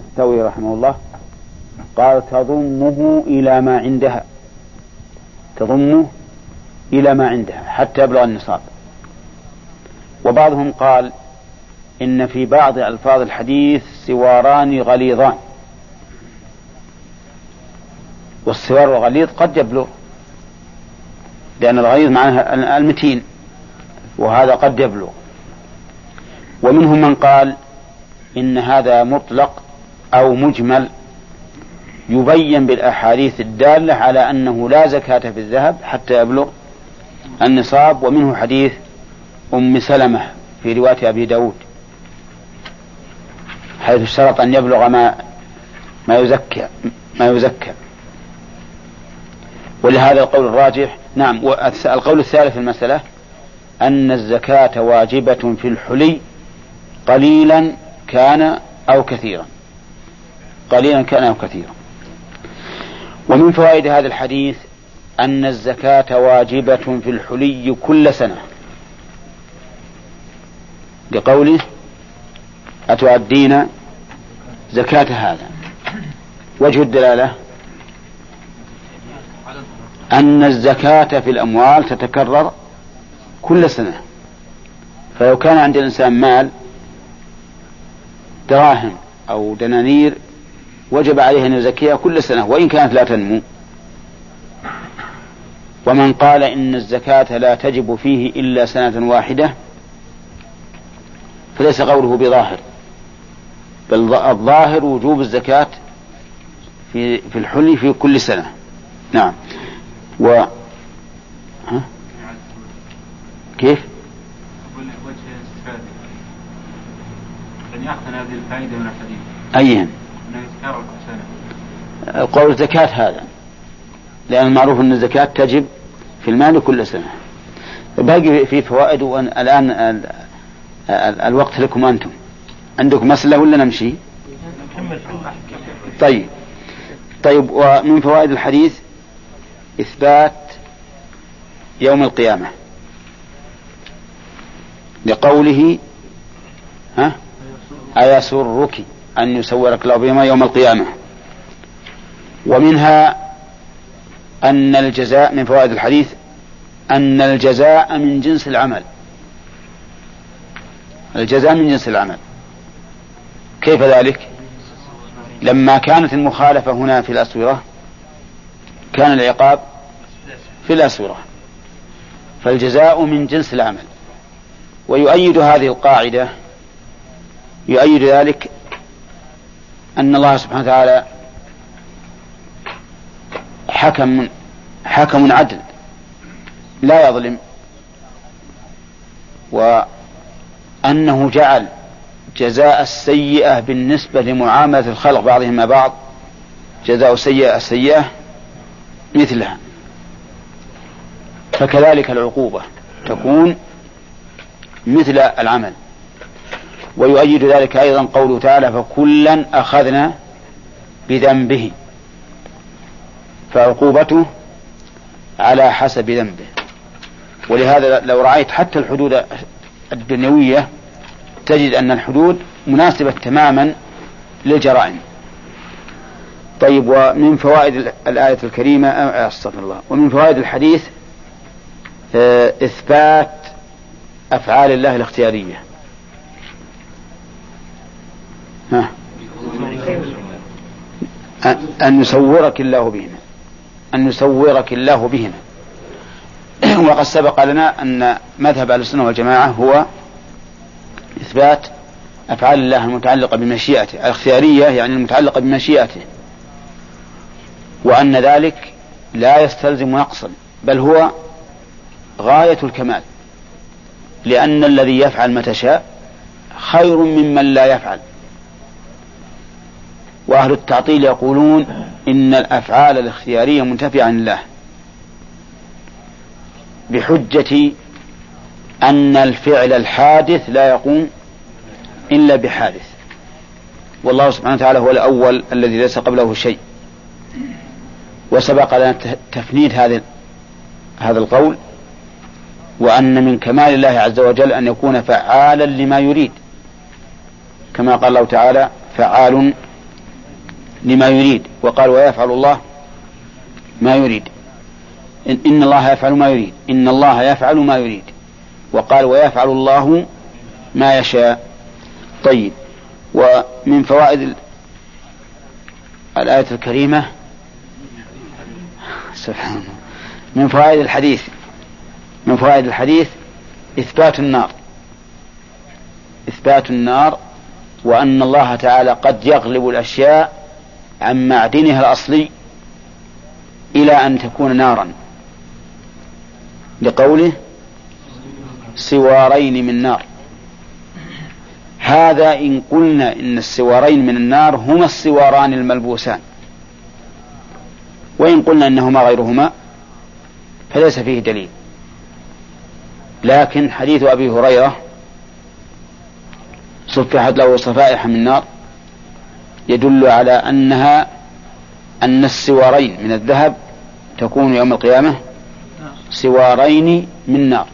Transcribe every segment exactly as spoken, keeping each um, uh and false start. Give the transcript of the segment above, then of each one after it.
الثوري رحمه الله قال تضمه إلى ما عندها، تضمه إلى ما عندها حتى يبلغ النصاب. وبعضهم قال إن في بعض ألفاظ الحديث سواران غليظان، والسوار الغليظ قد يبلغ، لأن الغليظ معناها المتين، وهذا قد يبلغ. ومنهم من قال إن هذا مطلق أو مجمل يبين بالأحاديث الدالة على أنه لا زكاة في الذهب حتى يبلغ النصاب. ومنه حديث أم سلمة في رواية أبي داود حيث اشترط أن يبلغ ما ما يزكى ما يزكى ولهذا القول الراجح. نعم. والقول الثالث في المسألة أن الزكاة واجبة في الحلي قليلا كان أو كثيرا، قليلا كان أو كثيرا. ومن فوائد هذا الحديث أن الزكاة واجبة في الحلي كل سنة، لقوله أتؤدين زكاة هذا. وجه الدلالة أن الزكاة في الأموال تتكرر كل سنة، فلو كان عند الإنسان مال دراهم أو دنانير وجب عليه أن يزكيها كل سنة وإن كانت لا تنمو. ومن قال إن الزكاة لا تجب فيه إلا سنة واحدة فليس قوله بظاهر، بل الظاهر وجوب الزكاة في في الحلي في كل سنة. نعم. و ها؟ كيف؟ يأخذ هذه الفائدة من الحديث أيهن؟ القول الزكاة هذا، لأن المعروف أن الزكاة تجب في المال كل سنة. باقي في فوائد، والآن ال ال الوقت لكم أنتم. عندكم مسألة ولا نمشي؟ طيب طيب ومن فوائد الحديث إثبات يوم القيامة لقوله ها أيسرك أن يسورك الله بهما يوم القيامة. ومنها أن الجزاء، من فوائد الحديث أن الجزاء من جنس العمل، الجزاء من جنس العمل. كيف ذلك؟ لما كانت المخالفة هنا في الأسورة كان العقاب في الأسورة، فالجزاء من جنس العمل. ويؤيد هذه القاعدة، يؤيد ذلك أن الله سبحانه وتعالى حكم حكم عدل لا يظلم، وأنه جعل جزاء السيئة بالنسبة لمعاملة الخلق بعضهم مع بعض جزاء السيئة السيئة مثلها، فكذلك العقوبة تكون مثل العمل. ويؤيد ذلك أيضا قوله تعالى فكلا أخذنا بذنبه، فعقوبته على حسب ذنبه. ولهذا لو رأيت حتى الحدود الدنيوية تجد أن الحدود مناسبة تماما للجرائم. طيب. ومن فوائد الآية الكريمة استغفر الله ومن فوائد الحديث إثبات أفعال الله الاختيارية. ها. أن يصورك الله بهما، أن يصورك الله بهما. وقد سبق لنا أن مذهب أهل السنة والجماعة هو إثبات أفعال الله المتعلقة بمشيئته الاختيارية، يعني المتعلقة بمشيئته، وأن ذلك لا يستلزم نقصا بل هو غاية الكمال، لأن الذي يفعل ما تشاء خير ممن لا يفعل. وأهل التعطيل يقولون إن الأفعال الاختيارية منتفية عن الله بحجة أن الفعل الحادث لا يقوم إلا بحادث، والله سبحانه وتعالى هو الأول الذي ليس قبله شيء. وسبق لنا تفنيد هذا هذا القول، وأن من كمال الله عز وجل أن يكون فعالا لما يريد، كما قال الله تعالى فعال لما يريد، وقال ويفعل الله ما يريد. إن الله يفعل ما يريد، إن الله يفعل ما يريد، وقال ويفعل الله ما يشاء. طيب، ومن فوائد الآية الكريمة سبحان الله، من فوائد الحديث من فوائد الحديث إثبات النار إثبات النار وأن الله تعالى قد يغلب الأشياء عن معدنها الأصلي إلى أن تكون نارا، لقوله سوارين من نار. هذا إن قلنا إن السوارين من النار هما السواران الملبوسان، وإن قلنا إنهما غيرهما فليس فيه دليل. لكن حديث أبي هريرة صفحت له صفائح من نار يدل على أنها أن السوارين من الذهب تكون يوم القيامة سوارين من نار.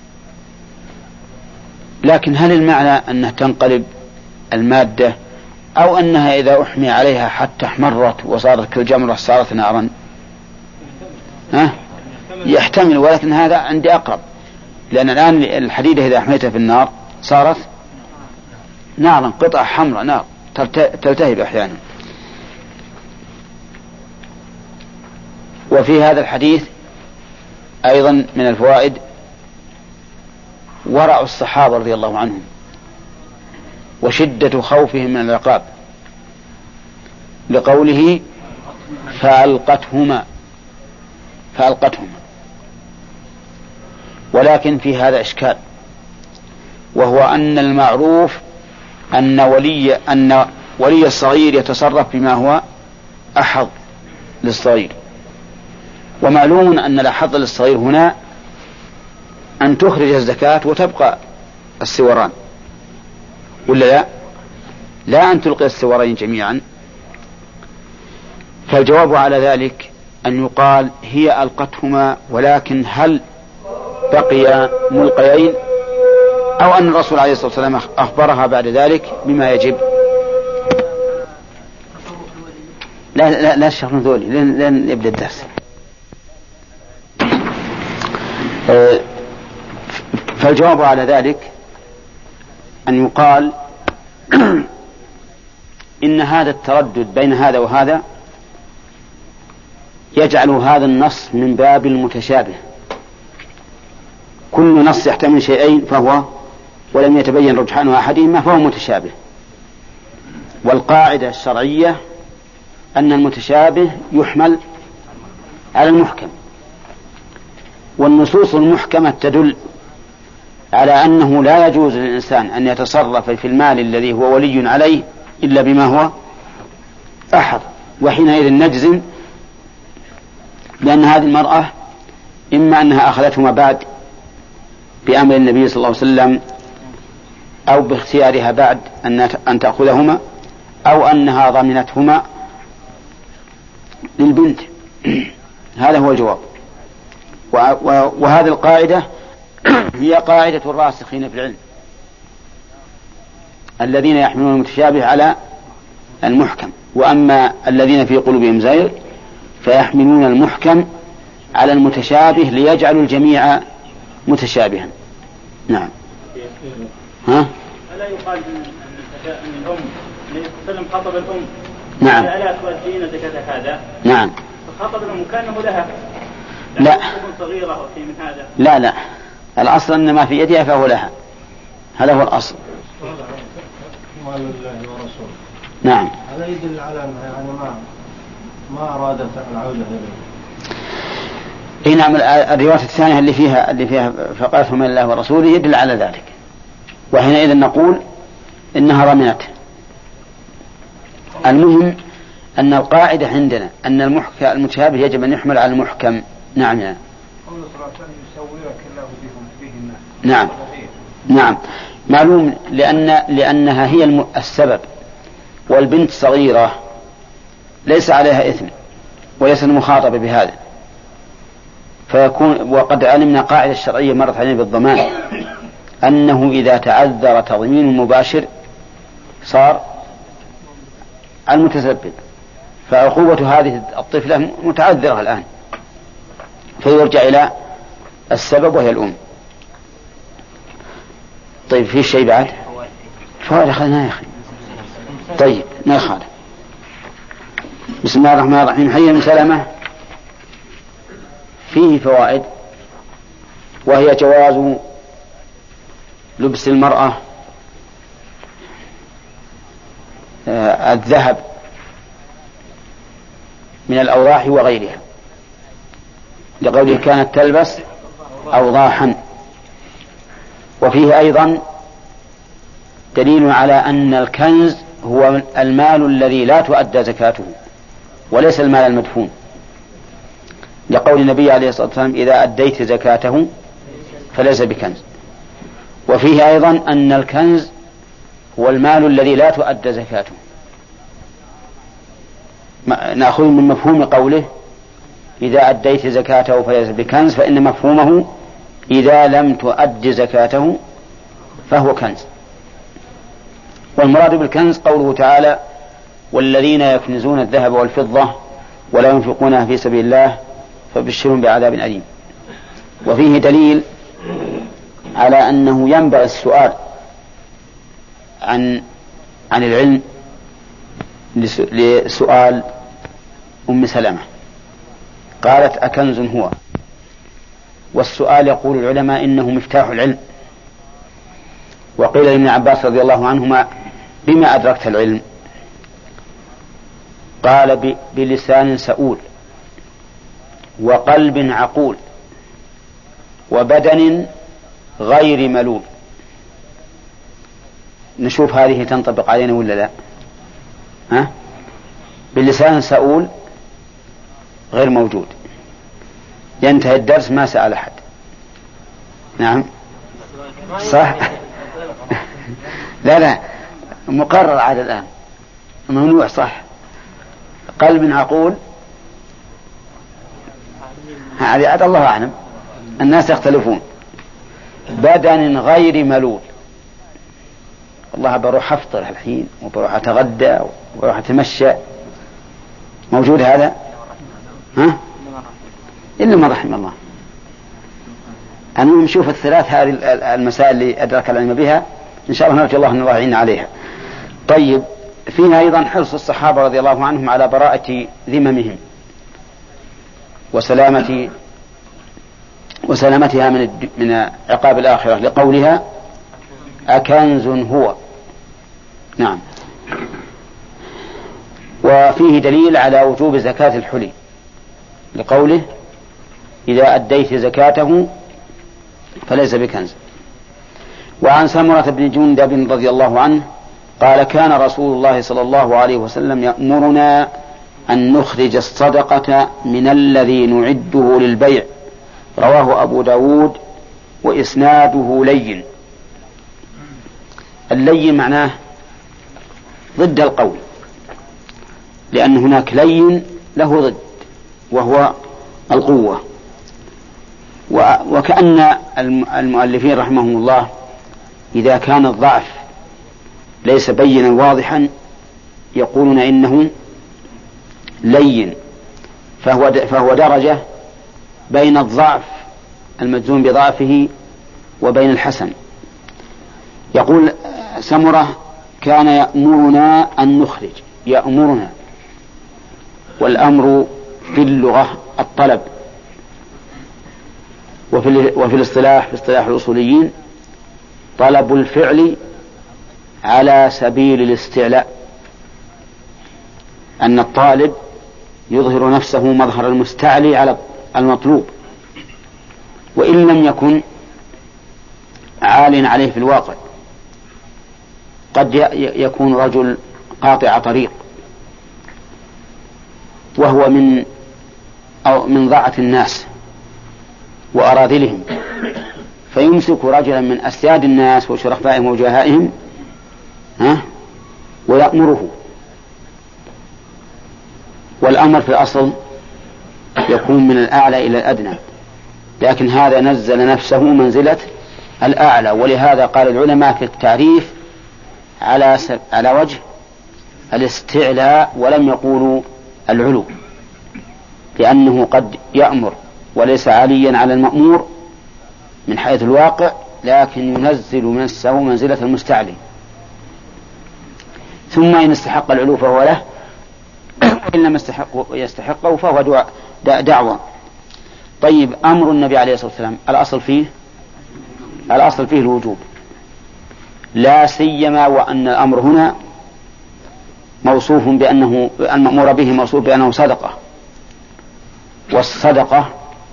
لكن هل المعنى أنها تنقلب المادة، أو أنها إذا أحمي عليها حتى احمرت وصارت كالجمرة صارت نارا؟ ها؟ يحتمل، ولكن هذا عندي أقرب، لأن الآن الحديدة إذا أحميتها في النار صارت نارا، قطعة حمراء نار تلتهب أحيانا. وفي هذا الحديث أيضا من الفوائد ورع الصحابة رضي الله عنهم وشدة خوفهم من العقاب، لقوله فألقتهما فألقتهما ولكن في هذا إشكال، وهو أن المعروف أن ولي أن ولي الصغير يتصرف بما هو أحظ للصغير، ومعلوم أن الأحظ للصغير هنا أن تخرج الزكاة وتبقى السوران، ولا لا؟ لا أن تلقي السورين جميعا. فالجواب على ذلك أن يقال هي ألقتهما، ولكن هل بقي ملقيين، أو أن الرسول عليه الصلاة والسلام أخبرها بعد ذلك بما يجب؟ لا لا لا الشهر ذولي لن يبدأ الدرس. فالجواب على ذلك أن يقال إن هذا التردد بين هذا وهذا يجعل هذا النص من باب المتشابه، كل نص يحتمل شيئين فهو ولم يتبين رجحان أحدهما فهو متشابه. والقاعدة الشرعية أن المتشابه يحمل على المحكم، والنصوص المحكمة تدل على أنه لا يجوز للإنسان أن يتصرف في المال الذي هو ولي عليه إلا بما هو أحظ، وحينئذ نجزم لأن هذه المرأة إما أنها أخذتهما بعد بأمر النبي صلى الله عليه وسلم، أو باختيارها بعد أن تأخذهما، أو أنها ضمنتهما للبنت. هذا هو الجواب. وهذه القاعدة هي قاعدة الراسخين في العلم الذين يحملون المتشابه على المحكم، وأما الذين في قلوبهم زيغ فيحملون المحكم على المتشابه ليجعلوا الجميع متشابها. نعم. ها؟ ألا يقال أن الأم تسلم خطب الأم؟ نعم. ألا تؤدين زكاة هذا؟ نعم. فخطب الأم كأنه لها؟ لا. صغيرة في من هذا؟ لا لا، الأصل أن ما في يدها فهو لها، هذا هو الأصل. نعم. هذا يدل على أنها يعني ما ما أرادت العودة إليه. نعم. الرواية الثانية اللي فيها اللي فيها فقالت من الله ورسوله يدل على ذلك، وحينئذ نقول إنها ضمنته. المهم أن القاعدة عندنا أن المحكم المتشابه يجب أن يحمل على المحكم. نعم. يعني. نعم. نعم. معلوم لأن لأنها هي السبب، والبنت صغيرة ليس عليها إثم وليس المخاطبة بهذا، فيكون وقد علمنا قاعدة الشرعية مرت علينا بالضمان أنه إذا تعذر تضمين المباشر صار المتسبب فعقوبة هذه الطفلة متعذرة الآن، فيرجع إلى السبب وهي الأم. طيب في شيء بعد؟ فوائد أخذنا يا أخي. طيب ما يخالف. بسم الله الرحمن الرحيم. حي بن سلمة فيه فوائد، وهي جواز لبس المرأة آه الذهب من الأوراح وغيرها، لقوله كانت تلبس أوضاحا. وفيه أيضا دليل على أن الكنز هو المال الذي لا تؤدى زكاته وليس المال المدفون، لقول النبي عليه الصلاة والسلام إذا أديت زكاته فليس بكنز. وفيه أيضا أن الكنز هو المال الذي لا تؤدى زكاته. نأخذ من مفهوم قوله إذا أديت زكاته فليس بكنز، فإن مفهومه إذا لم تؤد زكاته فهو كنز. والمراد بالكنز قوله تعالى والذين يكنزون الذهب والفضة ولا ينفقونها في سبيل الله فبشرهم بعذاب أليم. وفيه دليل على أنه ينبغي السؤال عن عن العلم لسؤال أم سلمة، قالت أكنز هو؟ والسؤال يقول العلماء إنه مفتاح العلم. وقيل لابن عباس رضي الله عنهما بما أدركت العلم؟ قال بلسان سؤول وقلب عقول وبدن غير ملول. نشوف هذه تنطبق علينا ولا لا؟ ها؟ باللسان سؤول غير موجود، ينتهي الدرس ما سأل أحد. نعم صح. لا لا مقرر على الآن ممنوع صح. قلب عقول هذه عاد الله أعلم، الناس يختلفون. بدن غير ملول، والله بروح أفطر الحين وبروح أتغدى وبروح أتمشى، موجود هذا؟ ها؟ إلا ما رحم الله. أنا نشوف الثلاث هذه المسائل اللي أدرك العلم بها إن شاء الله نرجو الله أن الله يعين عليها. طيب فيها أيضا حرص الصحابة رضي الله عنهم على براءة ذممهم وسلامة وسلامتها من من عقاب الآخرة، لقولها أكنز هو. نعم. وفيه دليل على وجوب زكاة الحلي، لقوله إذا أديت زكاته فليس بكنز. وعن سمرة بن جندب رضي الله عنه قال كان رسول الله صلى الله عليه وسلم يأمرنا أن نخرج الصدقة من الذي نعده للبيع. رواه أبو داود وإسناده لين. اللين معناه ضد القول، لأن هناك لين له ضد وهو القوة. وكأن المؤلفين رحمهم الله إذا كان الضعف ليس بينا واضحا يقولون إنه لين، فهو فهو درجة بين الضعف المجزوم بضعفه وبين الحسن. يقول سمرة كان يأمرنا أن نخرج، يأمرنا، والأمر في اللغة الطلب، وفي وفي الاصطلاح في اصطلاح الأصوليين طلب الفعل على سبيل الاستعلاء، أن الطالب يظهر نفسه مظهر المستعلي على المطلوب وإن لم يكن عال عليه في الواقع. قد يكون رجل قاطع طريق وهو من أو من ضاعة الناس وأراذلهم، فيمسك رجلا من أسياد الناس وشرفائهم وجهائهم ها ويأمره. والأمر في الأصل يكون من الأعلى إلى الأدنى، لكن هذا نزل نفسه منزلة الأعلى. ولهذا قال العلماء في التعريف على على وجه الاستعلاء، ولم يقولوا العلو، لأنه قد يأمر وليس عاليا على المأمور من حيث الواقع، لكن ينزل من السماء منزلة المستعلي. ثم إن استحق العلو فهو له، وإن لم يستحقه فهو دعوة. طيب، أمر النبي عليه الصلاة والسلام الأصل فيه الأصل فيه الوجوب، لا سيما وأن الأمر هنا موصوف بأنه المأمور به موصوف بأنه صدقة، والصدقة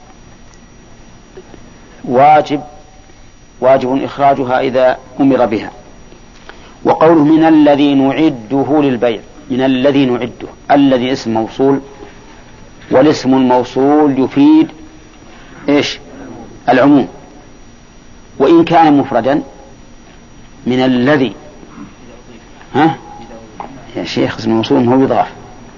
واجب واجب إخراجها إذا أمر بها. وقوله من الذي نعده للبيع، من الذي نعده، الذي اسم موصول، والاسم الموصول يفيد إيش؟ العموم، وإن كان مفردا من الذي، ها يا شيخ اسم الموصول هو يضاف،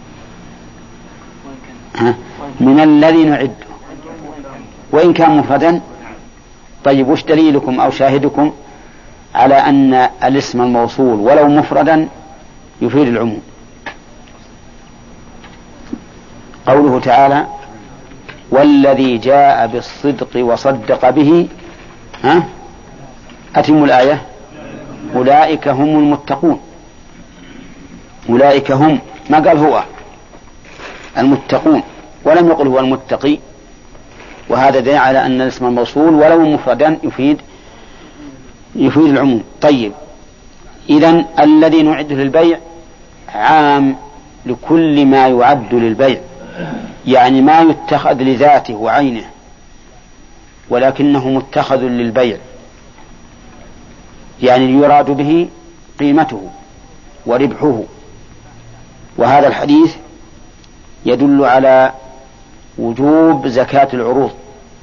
ها من الذي نعده وإن كان مفردا. طيب، وش دليلكم أو شاهدكم على أن الاسم الموصول ولو مفردا يفيد العموم؟ قوله تعالى والذي جاء بالصدق وصدق به، ها أتم الآية، أولئك هم المتقون. أولئك هم، ما قال هو المتقون ولم يقل هو المتقي، وهذا دليل على أن الاسم الموصول ولو مفردا يفيد يفيد العموم. طيب، إذن الذي نعده للبيع عام لكل ما يعد للبيع، يعني ما يتخذ لذاته وعينه ولكنه متخذ للبيع، يعني يراد به قيمته وربحه. وهذا الحديث يدل على وجوب زكاة العروض.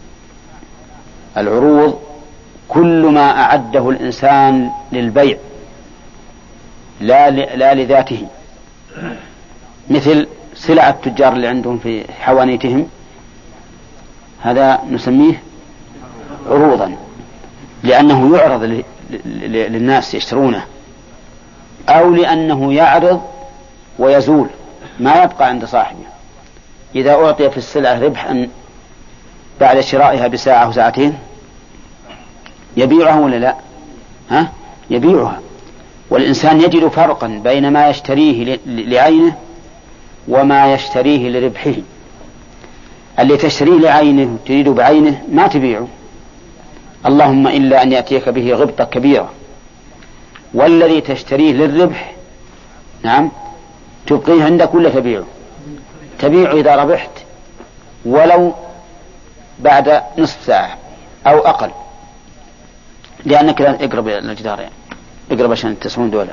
العروض كل ما أعده الإنسان للبيع لا, لا لذاته، مثل سلع التجار اللي عندهم في حوانيتهم، هذا نسميه عروضا لأنه يعرض للناس يشترونه، أو لأنه يعرض ويزول ما يبقى عند صاحبه. إذا أعطي في السلعة ربحا بعد شرائها بساعة أو ساعتين يبيعها ولا لا؟ ها؟ يبيعها. والإنسان يجد فرقا بين ما يشتريه لعينه وما يشتريه لربحه. اللي تشتريه لعينه تريد بعينه ما تبيعه، اللهم إلا أن يأتيك به غبطة كبيرة. والذي تشتريه للربح، نعم، تبقيه عندك ولا تبيعه؟ تبيعه إذا ربحت ولو بعد نصف ساعة أو أقل، لأنك لا اقرب الجدار، يعني اقرب عشان تسمون دولة،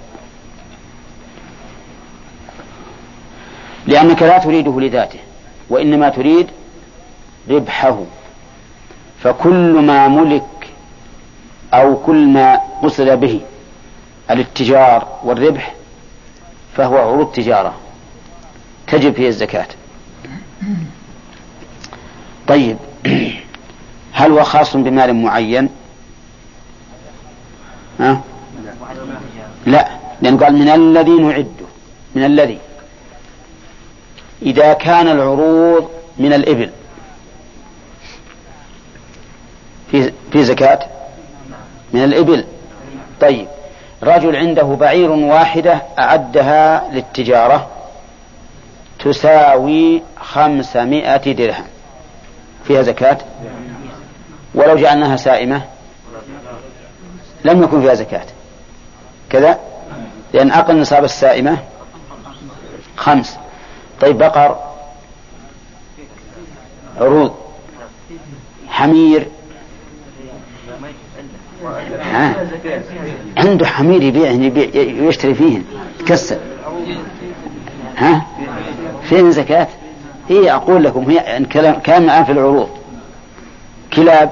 لأنك لا تريده لذاته وإنما تريد ربحه. فكل ما ملك أو كل ما قصد به الاتجار والربح فهو عروض تجارة تجب فيه الزكاة. طيب، هل هو خاص بمال معين؟ ها؟ لا، لأن قال من الذي نعده، من الذي. إذا كان العروض من الإبل في في زكاة من الإبل. طيب، رجل عنده بعير واحدة أعدها للتجارة تساوي خمسمائة درهم، فيها زكاة؟ ولو جعلناها سائمة لم يكن فيها زكاة كذا، لأن أقل نصاب السائمة خمس. طيب، بقر، عروض، حمير، ها؟ عنده حمير يبيع يبيع يشتري فيه يتكسر، ها؟ فين زكاة؟ هي أقول لكم هي كلام الآن في العروض. كلاب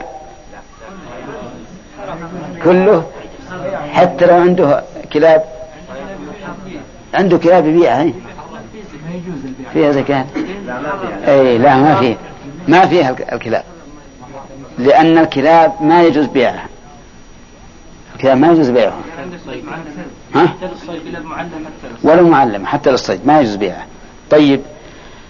كله، حتى لو عنده كلاب عنده كلاب يبيعها فيها زكاة؟ أي لا، ما فيه ما فيها الكلاب، لأن الكلاب ما يجوز بيعها، الكلاب ما يجوز بيعها، ها؟ ولو معلمة حتى للصيد ما يجوز بيعها. طيب،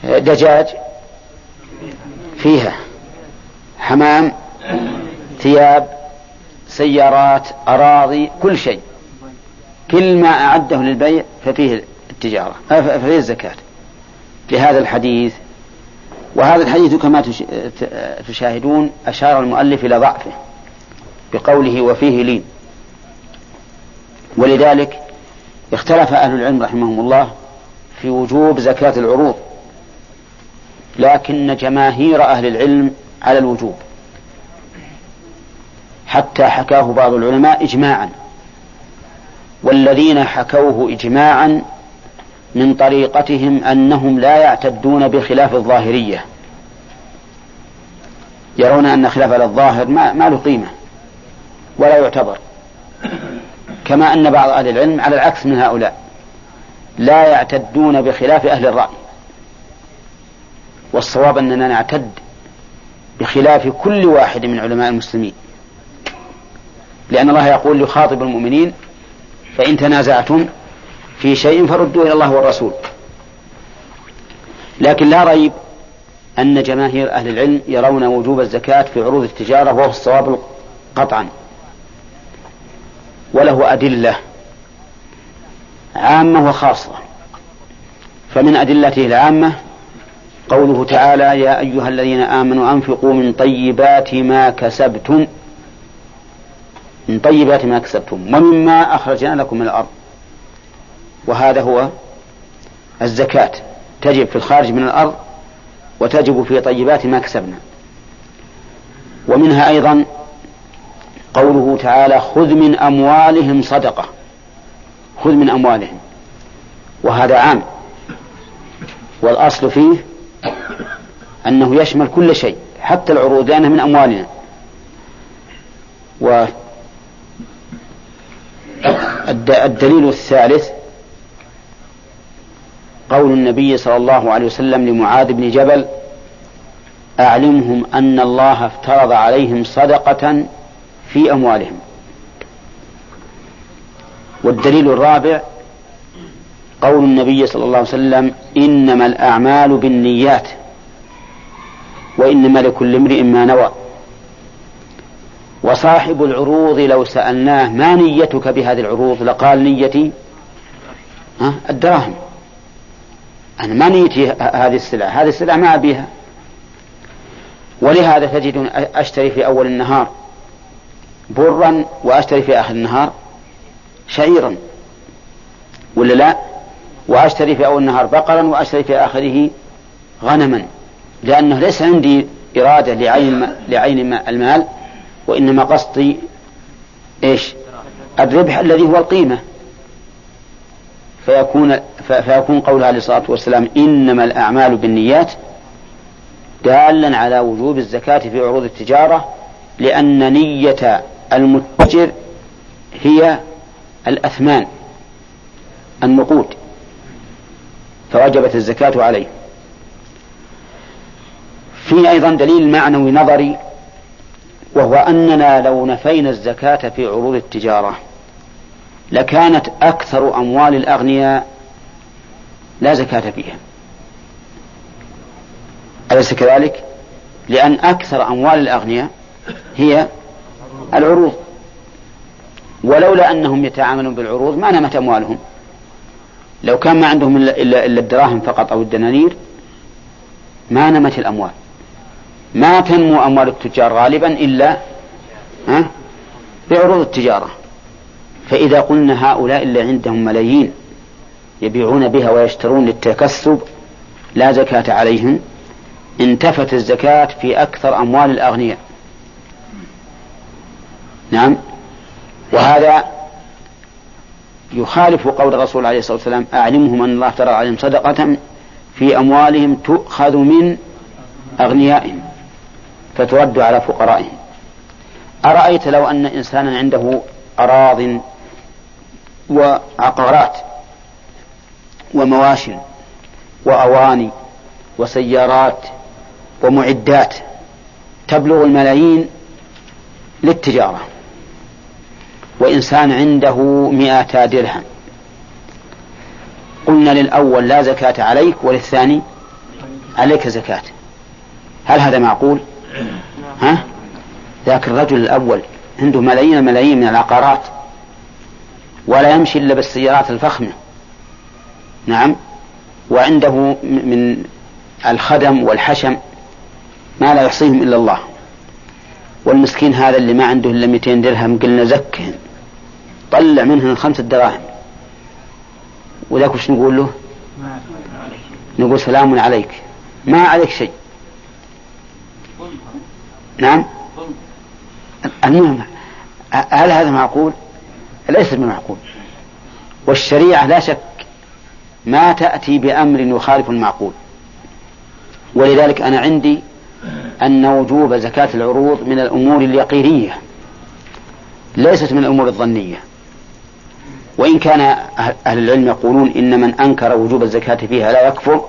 دجاج فيها، حمام، ثياب، سيارات، أراضي، كل شيء، كل ما أعده للبيع ففيه التجارة ففيه الزكاة لهذا الحديث. وهذا الحديث كما تشاهدون أشار المؤلف إلى ضعفه بقوله وفيه لين، ولذلك اختلف أهل العلم رحمهم الله في وجوب زكاة العروض، لكن جماهير أهل العلم على الوجوب، حتى حكاه بعض العلماء إجماعا، والذين حكوه إجماعا من طريقتهم أنهم لا يعتدون بخلاف الظاهرية، يرون أن خلاف الظاهر ما, ما له قيمة ولا يعتبر، كما أن بعض أهل العلم على العكس من هؤلاء لا يعتدون بخلاف أهل الرأي. والصواب أننا نعتد بخلاف كل واحد من علماء المسلمين، لأن الله يقول يخاطب المؤمنين فإن تنازعتم في شيء فردوه إلى الله والرسول. لكن لا ريب أن جماهير أهل العلم يرون وجوب الزكاة في عروض التجارة، وهو الصواب قطعا، وله أدلة عامة وخاصة. فمن أدلته العامة قوله تعالى يا أيها الذين آمنوا أنفقوا من طيبات ما كسبتم، من طيبات ما كسبتم ومما أخرجنا لكم من الأرض، وهذا هو الزكاة، تجب في الخارج من الأرض وتجب في طيبات ما كسبنا. ومنها أيضا قوله تعالى خذ من أموالهم صدقة، خذ من أموالهم، وهذا عام، والأصل فيه أنه يشمل كل شيء حتى العروض لأنها من أموالنا. والدليل الثالث قول النبي صلى الله عليه وسلم لمعاذ بن جبل أعلمهم أن الله افترض عليهم صدقة في أموالهم. والدليل الرابع قول النبي صلى الله عليه وسلم إنما الأعمال بالنيات وإنما لكل امرئ ما نوى. وصاحب العروض لو سألناه ما نيتك بهذه العروض لقال نيتي الدراهم، أنا ما نيتي هذه السلعة، هذه السلعة ما أبيها. ولهذا تجد أشتري في أول النهار برا وأشتري في آخر النهار شعيرا، ولا لا؟ وأشتري في أول النهار بقرا وأشتري في آخره غنما، لأنه ليس عندي إرادة لعين لعين المال، وإنما قصدي إيش؟ الربح الذي هو القيمة. فيكون فيكون قولها عليه الصلاة والسلام إنما الأعمال بالنيات دالا على وجوب الزكاة في عروض التجارة، لأن نية المتجر هي الأثمان النقود، فوجبت الزكاة عليه. في أيضا دليل معنوي نظري، وهو أننا لو نفينا الزكاة في عروض التجارة لكانت أكثر أموال الأغنياء لا زكاة فيها، أليس كذلك؟ لأن أكثر أموال الأغنياء هي العروض، ولولا أنهم يتعاملون بالعروض ما نمت أموالهم. لو كان ما عندهم إلا الدراهم فقط أو الدنانير ما نمت الأموال، ما تنمو أموال التجار غالبا إلا ها بعروض التجارة. فإذا قلنا هؤلاء اللي عندهم ملايين يبيعون بها ويشترون للتكسب لا زكاة عليهم، انتفت الزكاة في أكثر أموال الأغنياء. نعم، وهذا يخالف قول الرسول عليه الصلاة والسلام أعلمهم أن الله افترض عليهم صدقة في أموالهم تؤخذ من أغنيائهم فترد على فقرائهم. أرأيت لو أن إنسانا عنده أراض وعقارات ومواشٍ وأواني وسيارات ومعدات تبلغ الملايين للتجارة، وإنسان عنده مئتا درهم، قلنا للأول لا زكاة عليك وللثاني عليك زكاة. هل هذا معقول؟ ها؟ ذاك الرجل الأول عنده ملايين الملايين من العقارات ولا يمشي إلا بالسيارات الفخمة، نعم، وعنده من الخدم والحشم ما لا يحصيهم إلا الله، والمسكين هذا اللي ما عنده إلا مئتين درهم قلنا زكهم، طلع منهم خمسة دراهم، وذاك وش نقول له؟ نقول سلام عليك، ما عليك شيء. نعم. المهم هل هذا معقول؟ ليس بمعقول. والشريعة لا شك ما تأتي بأمر يخالف المعقول، ولذلك أنا عندي أن وجوب زكاة العروض من الأمور اليقينية ليست من الأمور الظنية، وإن كان أهل العلم يقولون إن من أنكر وجوب الزكاة فيها لا يكفر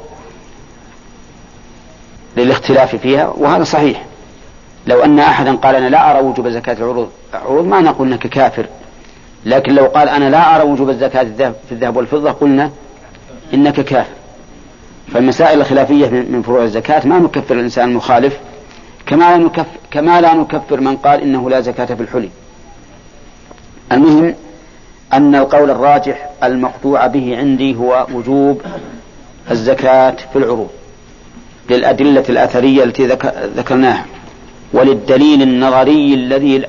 للاختلاف فيها، وهذا صحيح. لو أن أحدا قال أنا لا أرى وجوب زكاة العروض ما نقول إنك كافر، لكن لو قال أنا لا أرى وجوب الزكاة في الذهب والفضة قلنا إنك كافر. فالمسائل الخلافية من فروع الزكاة ما نكفر الإنسان المخالف، كما لا نكفر, كما لا نكفر من قال إنه لا زكاة في الحلي. المهم أن القول الراجح المقطوع به عندي هو وجوب الزكاة في العروض للأدلة الأثرية التي ذكرناها، وللدليل النظري الذي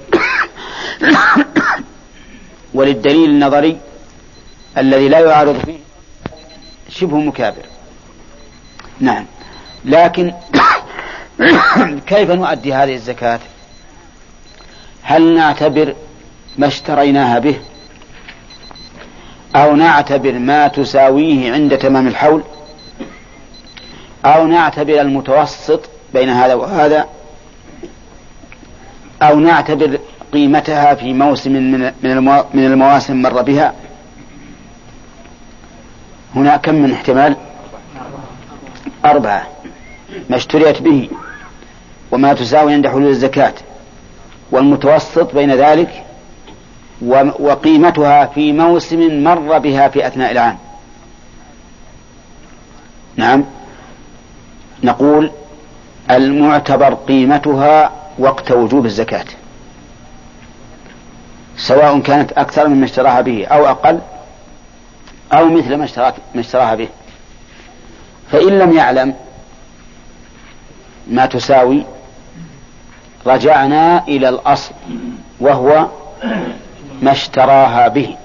وللدليل النظري الذي لا يعارض فيه شبه مكابر. نعم، لكن كيف نؤدي هذه الزكاة؟ هل نعتبر ما اشتريناها به أو نعتبر ما تساويه عند تمام الحول أو نعتبر المتوسط بين هذا وهذا أو نعتبر قيمتها في موسم من المواسم مر بها؟ هنا كم من احتمال؟ أربعة: ما اشتريت به، وما تساوي عند حلول الزكاة، والمتوسط بين ذلك، وقيمتها في موسم مر بها في أثناء العام. نعم، نقول المعتبر قيمتها وقت وجوب الزكاة، سواء كانت أكثر مما اشتراها به أو أقل أو مثل ما اشتراها به. فإن لم يعلم ما تساوي رجعنا إلى الأصل وهو ما اشتراها به،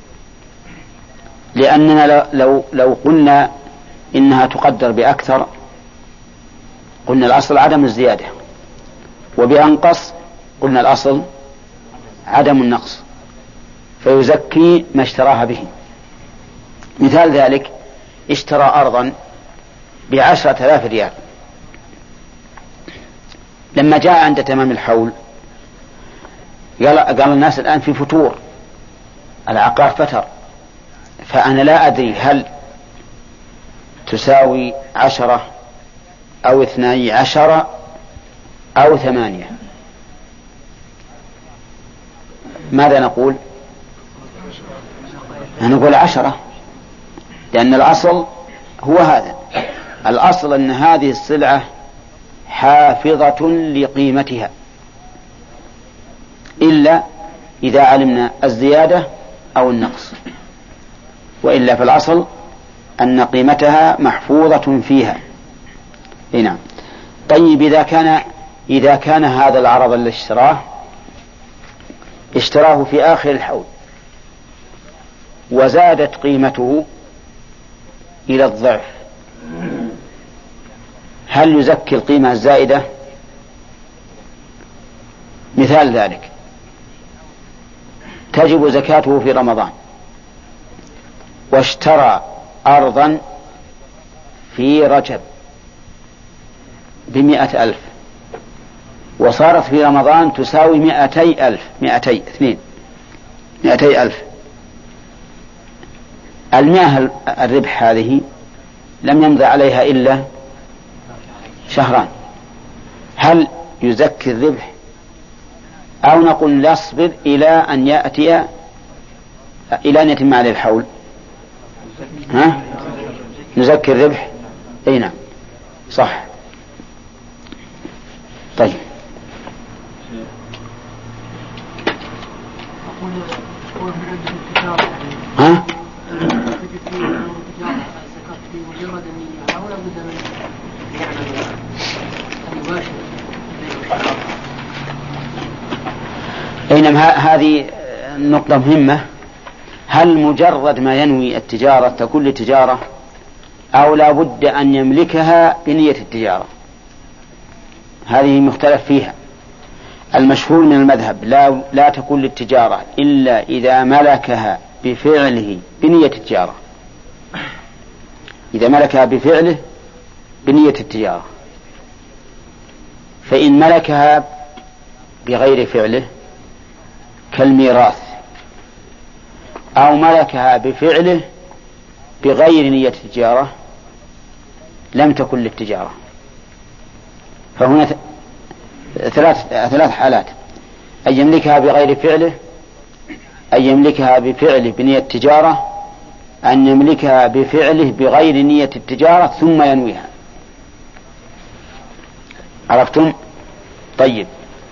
لأننا لو, لو قلنا إنها تقدر بأكثر قلنا الأصل عدم الزيادة، وبأنقص قلنا الأصل عدم النقص، فيزكي ما اشتراها به. مثال ذلك: اشترى أرضا بعشرة آلاف ريال، لما جاء عند تمام الحول قال, قال الناس الآن في فتور، العقار فتر، فأنا لا أدري هل تساوي عشرة أو اثني عشر أو ثمانية. ماذا نقول؟ نقول عشرة، لأن الأصل هو هذا، الأصل أن هذه السلعة حافظة لقيمتها، إلا إذا علمنا الزيادة أو النقص، وإلا في الأصل أن قيمتها محفوظة فيها. نعم. طيب، إذا كان إذا كان هذا العرض اللي اشتراه اشتراه في آخر الحول وزادت قيمته إلى الضعف، هل يزكي القيمة الزائدة؟ مثال ذلك: تجب زكاته في رمضان، واشترى أرضا في رجب بمئة ألف، وصارت في رمضان تساوي مئتي ألف، مئتي اثنين مئتي ألف. المئة الربح هذه لم يمضي عليها إلا شهران، هل يزكي الربح أو نقول نصبر إلى أن يأتي إلى أن يتم عليه الحول؟ ها؟ نزكي الربح؟ أي نعم، صح. طيب ها؟ أينما هذه النقطة مهمة. هل مجرد ما ينوي التجارة تكون للتجارة أو لا بد أن يملكها بنية التجارة؟ هذه مختلف فيها. المشهور من المذهب لا, لا تكون للتجارة إلا إذا ملكها بفعله بنية التجارة، إذا ملكها بفعله بنية التجارة. فإن ملكها بغير فعله كالميراث أو ملكها بفعله بغير نية التجارة لم تكن للتجارة. فهنا ثلاث ثلاث حالات: أن يملكها بغير فعله، أن يملكها بفعله بنية التجارة، أن يملكها بفعله بغير نية التجارة ثم ينويها. عرفتم؟ طيب،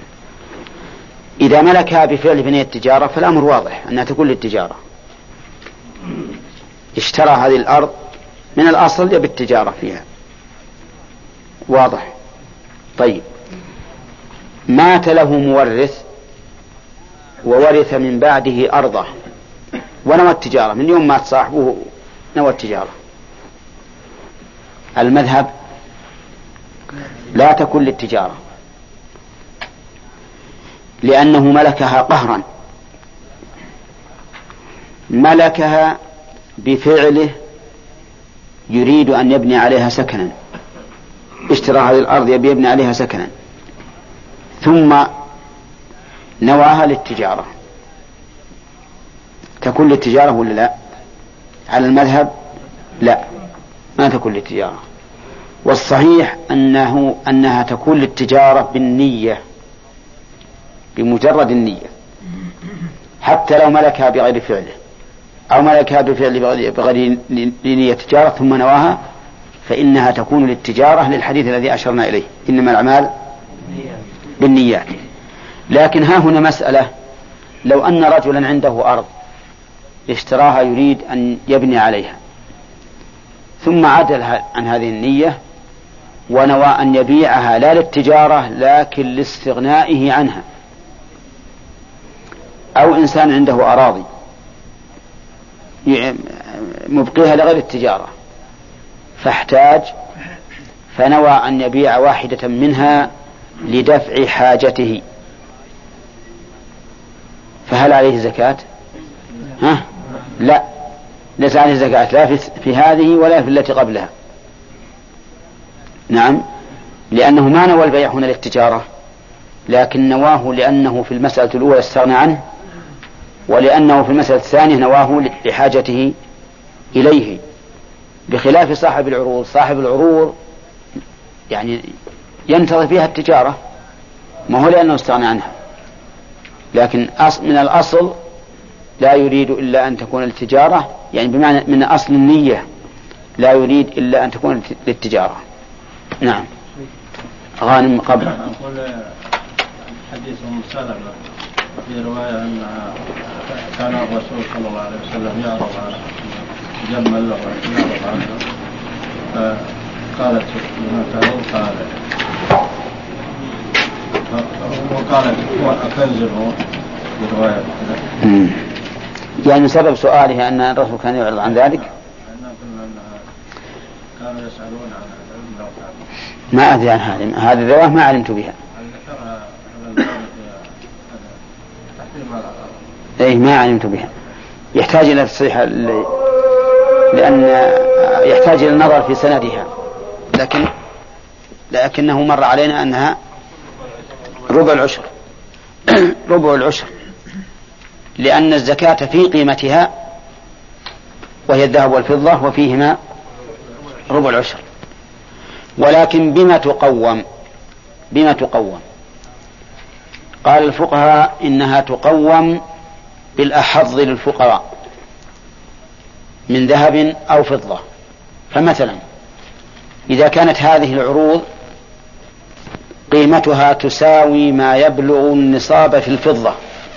إذا ملكها بفعله بنية التجارة فالأمر واضح أنها تكون للتجارة. اشترى هذه الأرض من الأصل يبي التجارة فيها، واضح. طيب، مات له مورث وورث من بعده أرضه ونوى التجارة، من يوم مات صاحبه نوى التجارة. المذهب لا تكون للتجارة لأنه ملكها قهرا، ملكها بفعله يريد أن يبني عليها سكنا، اشترى هذه الأرض يبي يبني عليها سكنا ثم نواها للتجارة، تكون للتجارة ولا لا؟ على المذهب لا، ما تكون للتجارة. والصحيح أنه أنها تكون للتجارة بالنية، بمجرد النية، حتى لو ملكها بغير فعله أو ملكها بفعل بغير نية التجارة ثم نواها فإنها تكون للتجارة، للحديث الذي أشرنا إليه: إنما الأعمال بالنيات. لكن ها هنا مسألة: لو أن رجلا عنده أرض اشتراها يريد أن يبني عليها ثم عدل عن هذه النية ونوى أن يبيعها لا للتجارة لكن لاستغنائه عنها، أو إنسان عنده أراضي مبقيها لغير التجارة فاحتاج فنوى أن يبيع واحدة منها لدفع حاجته، فهل عليه زكاة؟ ها؟ لا، ليس عليه زكاة لا في هذه ولا في التي قبلها. نعم، لأنه ما نوى البيع هنا للتجارة، لكن نواه لأنه في المسألة الأولى استغنى عنه، ولأنه في المسألة الثانية نواه لحاجته إليه، بخلاف صاحب العروض. صاحب العروض يعني ينتظر فيها التجارة، ما هو لأنه استغنى عنها، لكن من الأصل لا يريد إلا أن تكون التجارة، يعني بمعنى من أصل النية لا يريد إلا أن تكون للتجارة. نعم. غانم قبل أقول حديث أم سلمة في رواية أن كان الرسول صلى الله عليه وسلم يعرض على جمل له ويعرض عنه، فقالت ابنته قال وقالت هو أكنزه في رواية كذا. يعني سبب سؤاله أن الرسول كان يعرض عن ذلك. كانوا يسألون عن هذا. ما أدري عن هذه هذه الرواية، ما علمت بها. إيه ما علمت بها، يحتاج إلى تصحيح، لأن يحتاج إلى النظر في سندها، لكن لكنه مر علينا أنها ربع العشر ربع العشر، لأن الزكاة في قيمتها وهي الذهب والفضة وفيهما ربع العشر. ولكن بما تقوم بما تقوم قال الفقهاء إنها تقوم بالأحظ للفقراء، من ذهب أو فضة. فمثلا إذا كانت هذه العروض قيمتها تساوي ما يبلغ النصاب في الفضة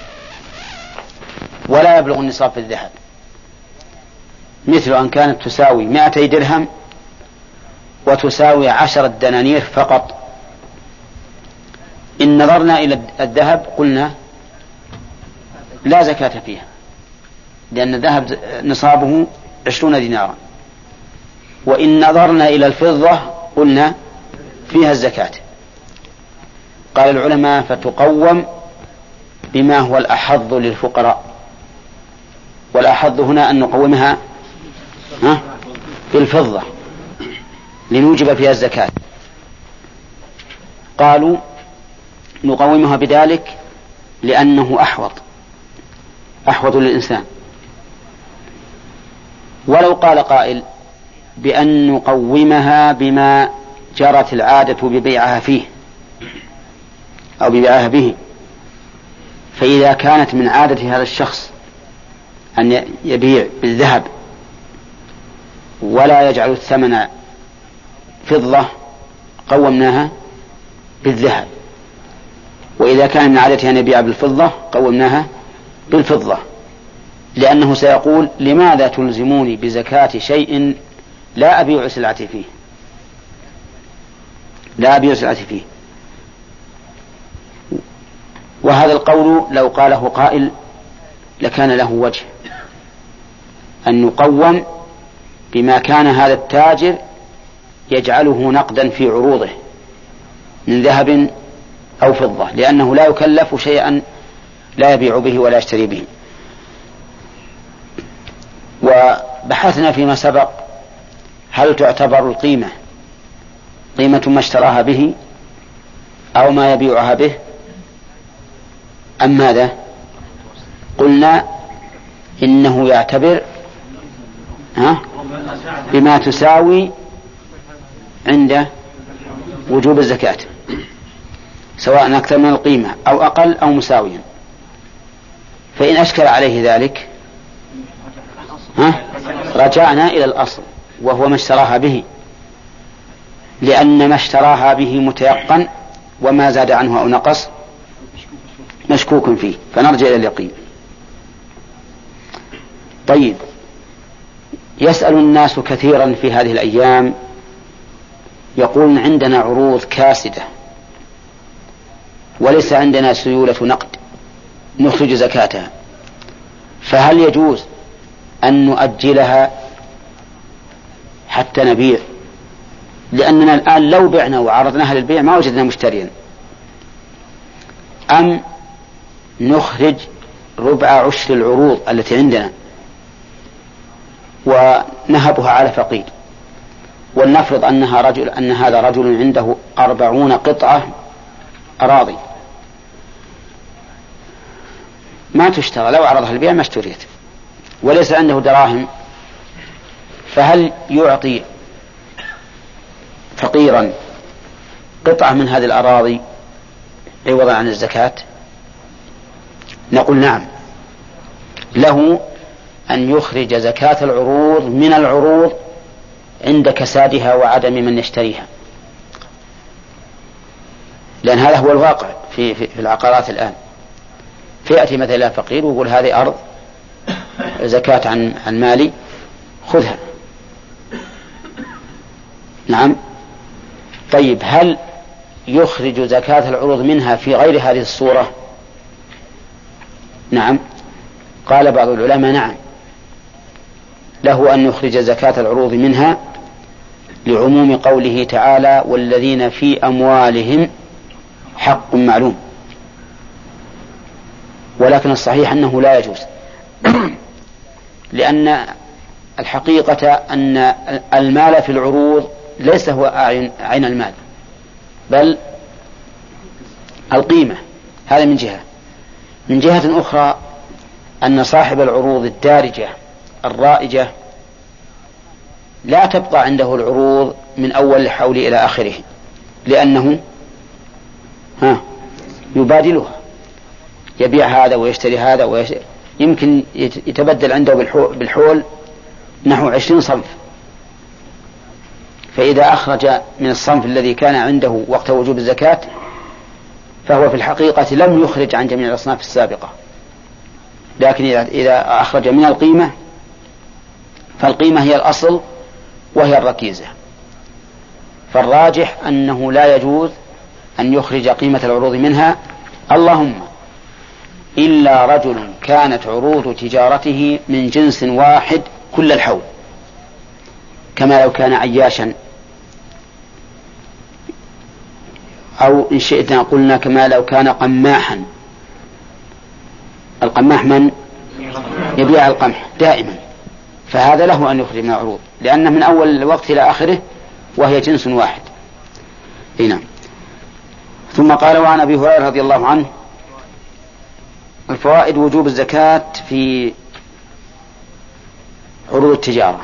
ولا يبلغ النصاب في الذهب، مثل أن كانت تساوي مائتي درهم وتساوي عشرة دنانير فقط، إن نظرنا إلى الذهب قلنا لا زكاة فيها، لأن الذهب نصابه عشرون دينارا، وإن نظرنا إلى الفضة قلنا فيها الزكاة. قال العلماء فتقوم بما هو الأحظ للفقراء، والأحظ هنا أن نقومها بالفضة لنوجب فيها الزكاة. قالوا نقومها بذلك لأنه أحوط أحوط للإنسان. ولو قال قائل بأن نقومها بما جرت العادة ببيعها فيه أو ببيعها به، فإذا كانت من عادة هذا الشخص أن يبيع بالذهب ولا يجعل الثمن فضة قومناها بالذهب، وإذا كان من عادته أن يبيع بالفضة قومناها بالفضة، لأنه سيقول لماذا تلزموني بزكاة شيء لا أبيع سلعتي فيه لا أبيع سلعتي فيه. وهذا القول لو قاله قائل لكان له وجه، أن نقوم بما كان هذا التاجر يجعله نقدا في عروضه من ذهب أو فضة، لأنه لا يكلف شيئا لا يبيع به ولا يشتري به. وبحثنا فيما سبق هل تعتبر القيمة قيمة ما اشتراها به أو ما يبيعها به أم ماذا؟ قلنا إنه يعتبر ها بما تساوي عند وجوب الزكاة، سواء أكثر من القيمة أو أقل أو مساويا. فإن أشكل عليه ذلك ها رجعنا إلى الأصل وهو ما اشتراها به، لأن ما اشتراها به متيقن وما زاد عنه أو نقص مشكوك فيه، فنرجع إلى اليقين. طيب، يسأل الناس كثيرا في هذه الأيام يقولون عندنا عروض كاسدة وليس عندنا سيولة نقد نخرج زكاتها، فهل يجوز أن نؤجلها حتى نبيع؟ لأننا الآن لو بعنا وعرضناها للبيع ما وجدنا مشتريا، أم نخرج ربع عشر العروض التي عندنا ونهبها على فقير، ولنفرض أنها رجل أن هذا رجل عنده أربعون قطعة أراضي ما تشترى، لو عرضها البيع ما اشتريت وليس عنده دراهم، فهل يعطي فقيرا قطعة من هذه الأراضي عوضا عن الزكاة؟ نقول نعم، له أن يخرج زكاة العروض من العروض عند كسادها وعدم من يشتريها، لأن هذا هو الواقع في, في, في العقارات الآن. فيأتي مثلا فقير ويقول هذه أرض زكاة عن, عن مالي خذها. نعم. طيب، هل يخرج زكاة العروض منها في غير هذه الصورة؟ نعم. قال بعض العلماء نعم، له أن يخرج زكاة العروض منها لعموم قوله تعالى والذين في أموالهم حق معلوم، ولكن الصحيح أنه لا يجوز، لأن الحقيقة أن المال في العروض ليس هو عين المال بل القيمة. هذا من جهة. من جهة أخرى أن صاحب العروض الدارجة الرائجة لا تبقى عنده العروض من أول الحول إلى آخره، لأنه ها يبادلها، يبيع هذا ويشتري هذا ويشتري. يمكن يتبدل عنده بالحول نحو عشرين صنف، فإذا أخرج من الصنف الذي كان عنده وقت وجوب الزكاة فهو في الحقيقة لم يخرج عن جميع الأصناف السابقة، لكن إذا أخرج من القيمة فالقيمة هي الأصل وهي الركيزة. فالراجح أنه لا يجوز أن يخرج قيمة العروض منها، اللهم إلا رجل كانت عروض تجارته من جنس واحد كل الحول، كما لو كان عياشا، أو إن شئنا قلنا كما لو كان قماحا. القماح من يبيع القمح دائما، فهذا له أن يخرج من العروض لأنه من أول الوقت إلى آخره وهي جنس واحد. هنا ثم قال: وعن أبي هريرة رضي الله عنه: الفوائد وجوب الزكاة في عروض التجارة.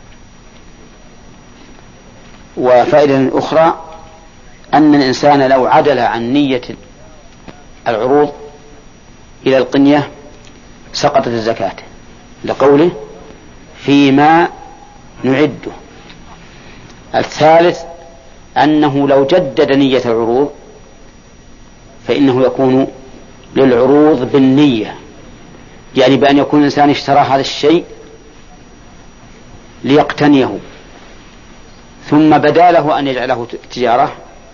وفائدة أخرى أن الإنسان لو عدل عن نية العروض إلى القنية سقطت الزكاة، لقوله فيما نعده. الثالث أنه لو جدد نية العروض فإنه يكون للعروض بالنية، يعني بأن يكون الإنسان اشترى هذا الشيء ليقتنيه ثم بدا له أن يجعله تجارة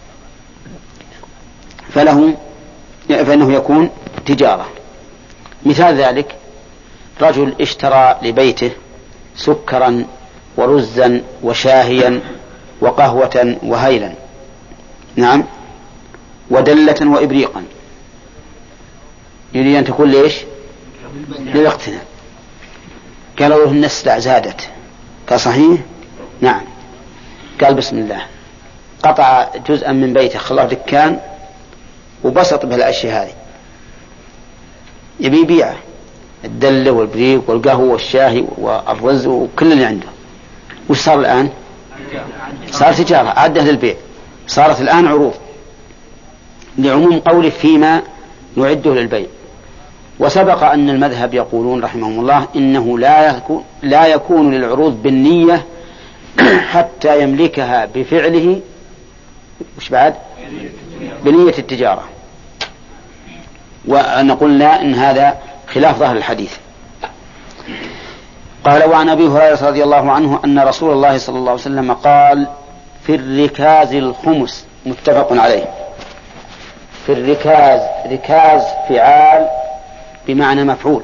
فله فإنه يكون تجارة. مثال ذلك رجل اشترى لبيته سكرا ورزا وشاهيا وقهوة وهيلا، نعم، ودلة وإبريقا، يريد أن تكون ليش؟ للاقتناء. قالوا له النسلة زادت، قال صحيح؟ نعم. قال بسم الله، قطع جزءا من بيته خلاه دكان وبسط بهالأشياء هذه، يبي يبيعه، الدلة والبريق والقهوة والشاهي والرز وكل اللي عنده. وش صار الآن؟ صار تجارة، عادة للبيع، صارت الآن عروض لعموم قوله فيما نعده للبيع. وسبق أن المذهب يقولون رحمهم الله إنه لا يكون, لا يكون للعروض بالنية حتى يملكها بفعله، وش بعد؟ بنية التجارة. ونقول لا، إن هذا خلاف ظاهر الحديث. قال: وعن أبي هريرة رضي الله عنه أن رسول الله صلى الله عليه وسلم قال: في الركاز الخمس، متفق عليه. في الركاز، ركاز فعال بمعنى مفعول،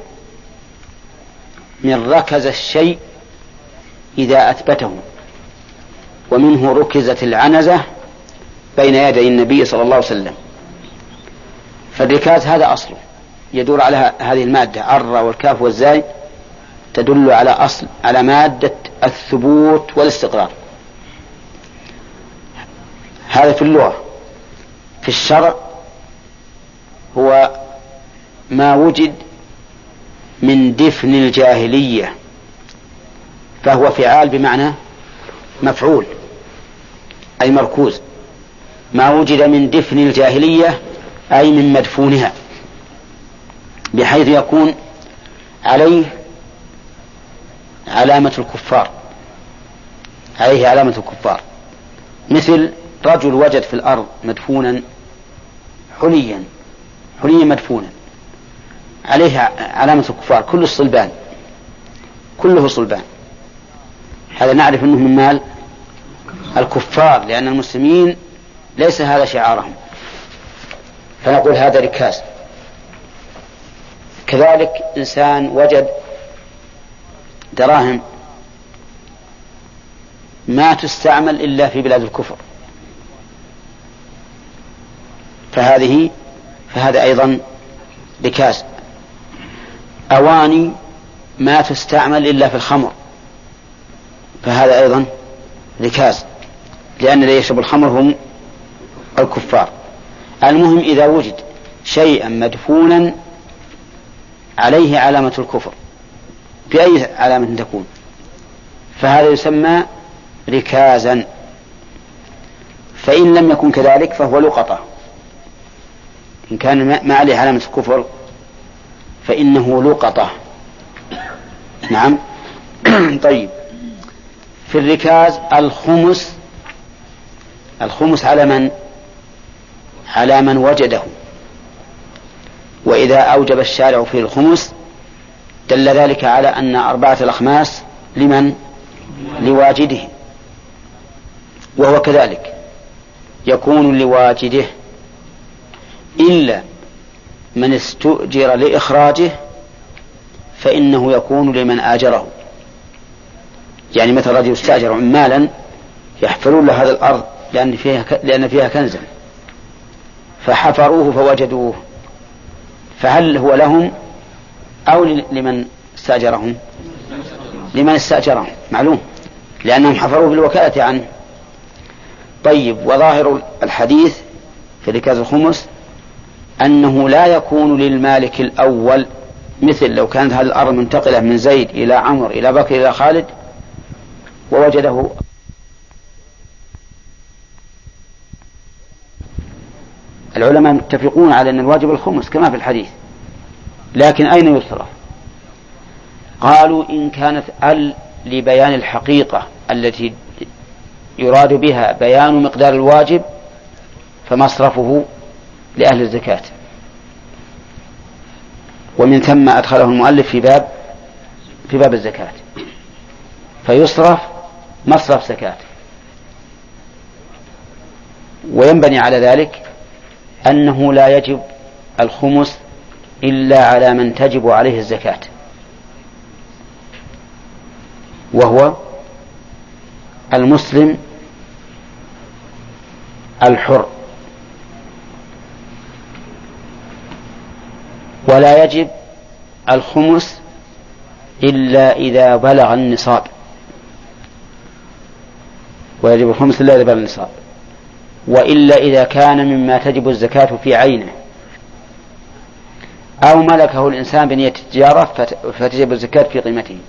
من ركز الشيء إذا أثبته، ومنه ركزت العنزة بين يدي النبي صلى الله عليه وسلم. فالركاز هذا أصله يدور على هذه المادة عر والكاف والزاي، تدل على أصل على مادة الثبوت والاستقرار. هذا في اللغة. في الشرع هو ما وجد من دفن الجاهلية، فهو فعال بمعنى مفعول أي مركوز. ما وجد من دفن الجاهلية أي من مدفونها، بحيث يكون عليه علامة الكفار، عليه علامة الكفار. مثل رجل وجد في الأرض مدفونا حليا حليا مدفونا عليه علامة الكفار، كل الصلبان، كله صلبان، هذا نعرف أنه من مال الكفار، لأن المسلمين ليس هذا شعارهم، فنقول هذا ركاز. كذلك إنسان وجد دراهم ما تستعمل إلا في بلاد الكفر، فهذه فهذا أيضا ركاز. أواني ما تستعمل إلا في الخمر، فهذا أيضا ركاز، لأن الذي يشرب الخمر هم الكفار. المهم إذا وجد شيئا مدفونا عليه علامة الكفر بأي علامة تكون، فهذا يسمى ركازا. فإن لم يكن كذلك فهو لقطة، إن كان ما عليه علامة الكفر فإنه لقطة. نعم. طيب، في الركاز الخمس الخمس على من؟ على من وجده. وإذا أوجب الشارع فيه الخمس دل ذلك على أن أربعة الأخماس لمن؟ لواجده. وهو كذلك يكون لواجده إلا من استؤجر لإخراجه فإنه يكون لمن آجره. يعني مثل رجل استأجر عمالا يحفرون له هذا الأرض لأن فيها, لأن فيها كنزا فحفروه فوجدوه، فهل هو لهم أو لمن استأجرهم؟ لمن استأجرهم معلوم، لأنهم حفروه بالوكالة عنه. طيب، وظاهر الحديث في ركاز الخمس أنه لا يكون للمالك الأول، مثل لو كانت هذه الأرض منتقلة من زيد إلى عمرو إلى بكر إلى خالد ووجده. العلماء متفقون على أن الواجب الخمس كما في الحديث، لكن أين يصرف؟ قالوا إن كانت ال لبيان الحقيقة التي يراد بها بيان مقدار الواجب فمصرفه لأهل الزكاة، ومن ثم أدخله المؤلف في باب في باب الزكاة، فيصرف مصرف زكاة. وينبني على ذلك أنه لا يجب الخمس إلا على من تجب عليه الزكاة، وهو المسلم الحر، ولا يجب الخمس إلا إذا بلغ النصاب، ويجب الخمس إلا إذا بلغ النصاب، وإلا إذا كان مما تجب الزكاة في عينه أو ملكه الإنسان بنية التجارة فتجب الزكاة في قيمته.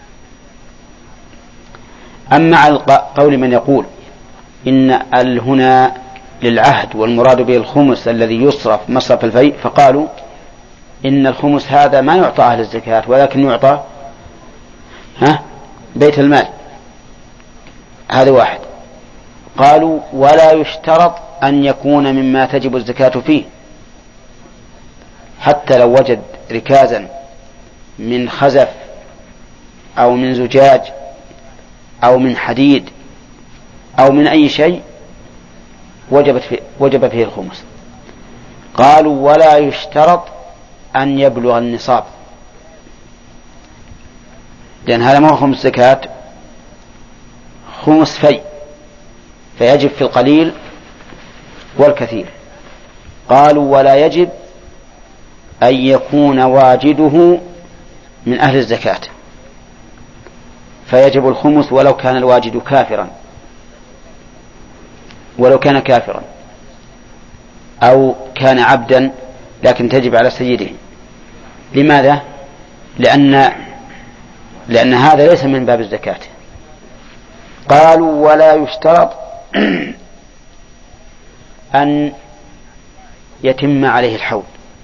أما على قول من يقول إن ال هنا للعهد والمراد به الخمس الذي يصرف مصرف الفيء، فقالوا إن الخمس هذا ما يعطى أهل الزكاة ولكن يعطى ها بيت المال. هذا واحد. قالوا ولا يشترط أن يكون مما تجب الزكاة فيه، حتى لو وجد ركازا من خزف أو من زجاج أو من حديد أو من أي شيء وجبت فيه وجب فيه الخمس. قالوا ولا يشترط أن يبلغ النصاب، لأن هذا ما هو خمس زكاة، خمس في، فيجب في القليل والكثير. قالوا ولا يجب أن يكون واجده من أهل الزكاة، فيجب الخمس ولو كان الواجد كافرا، ولو كان كافرا أو كان عبدا، لكن تجب على سيده. لماذا؟ لأن لأن هذا ليس من باب الزكاة. قالوا ولا يشترط أن يتم عليه الحول،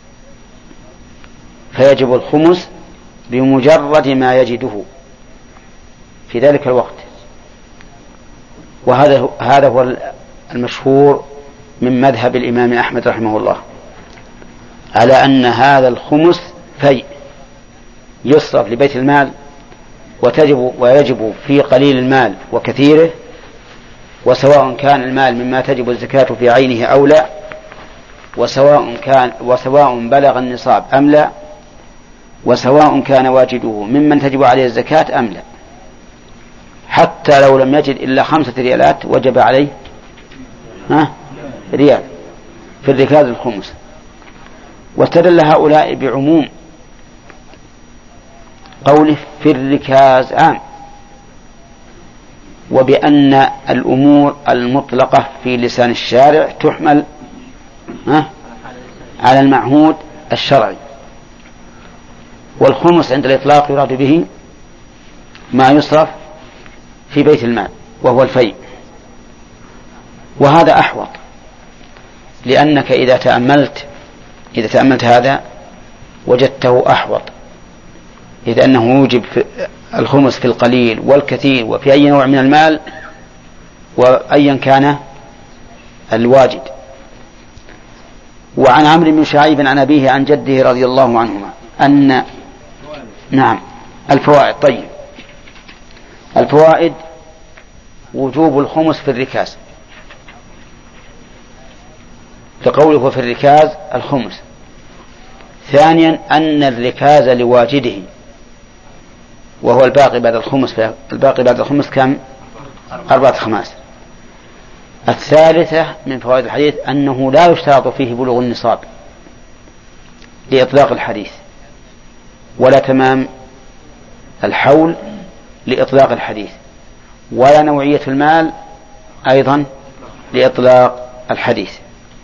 فيجب الخمس بمجرد ما يجده في ذلك الوقت. وهذا هذا هو المشهور من مذهب الإمام أحمد رحمه الله، على أن هذا الخمس في يصرف لبيت المال، وتجب ويجب في قليل المال وكثيره، وسواء كان المال مما تجب الزكاة في عينه أو لا، وسواء كان وسواء بلغ النصاب أم لا، وسواء كان واجده ممن تجب عليه الزكاة أم لا. حتى لو لم يجد إلا خمسة ريالات وجب عليه ها ريال في الركاز الخمس. واستدل هؤلاء بعموم قوله في الركاز عام، وبأن الأمور المطلقة في لسان الشارع تحمل ها على المعهود الشرعي. والخمس عند الإطلاق يراد به ما يصرف في بيت المال وهو الفيء. وهذا أحوط، لأنك إذا تأملت إذا تأملت هذا وجدته أحوط، إذ أنه يوجب الخمس في القليل والكثير وفي أي نوع من المال وأيا كان الواجد. وعن عمرو بن شعيب عن أبيه عن جده رضي الله عنهما أن نعم الفوائد. طيب الفوائد: وجوب الخمس في الركاز، كقوله في الركاز الخمس. ثانيا أن الركاز لواجده وهو الباقي بعد الخمس، الباقي بعد الخمس كم؟ أربعة خماس. الثالثة من فوائد الحديث أنه لا يشترط فيه بلوغ النصاب لإطلاق الحديث، ولا تمام الحول لإطلاق الحديث، ولا نوعية المال أيضا لإطلاق الحديث.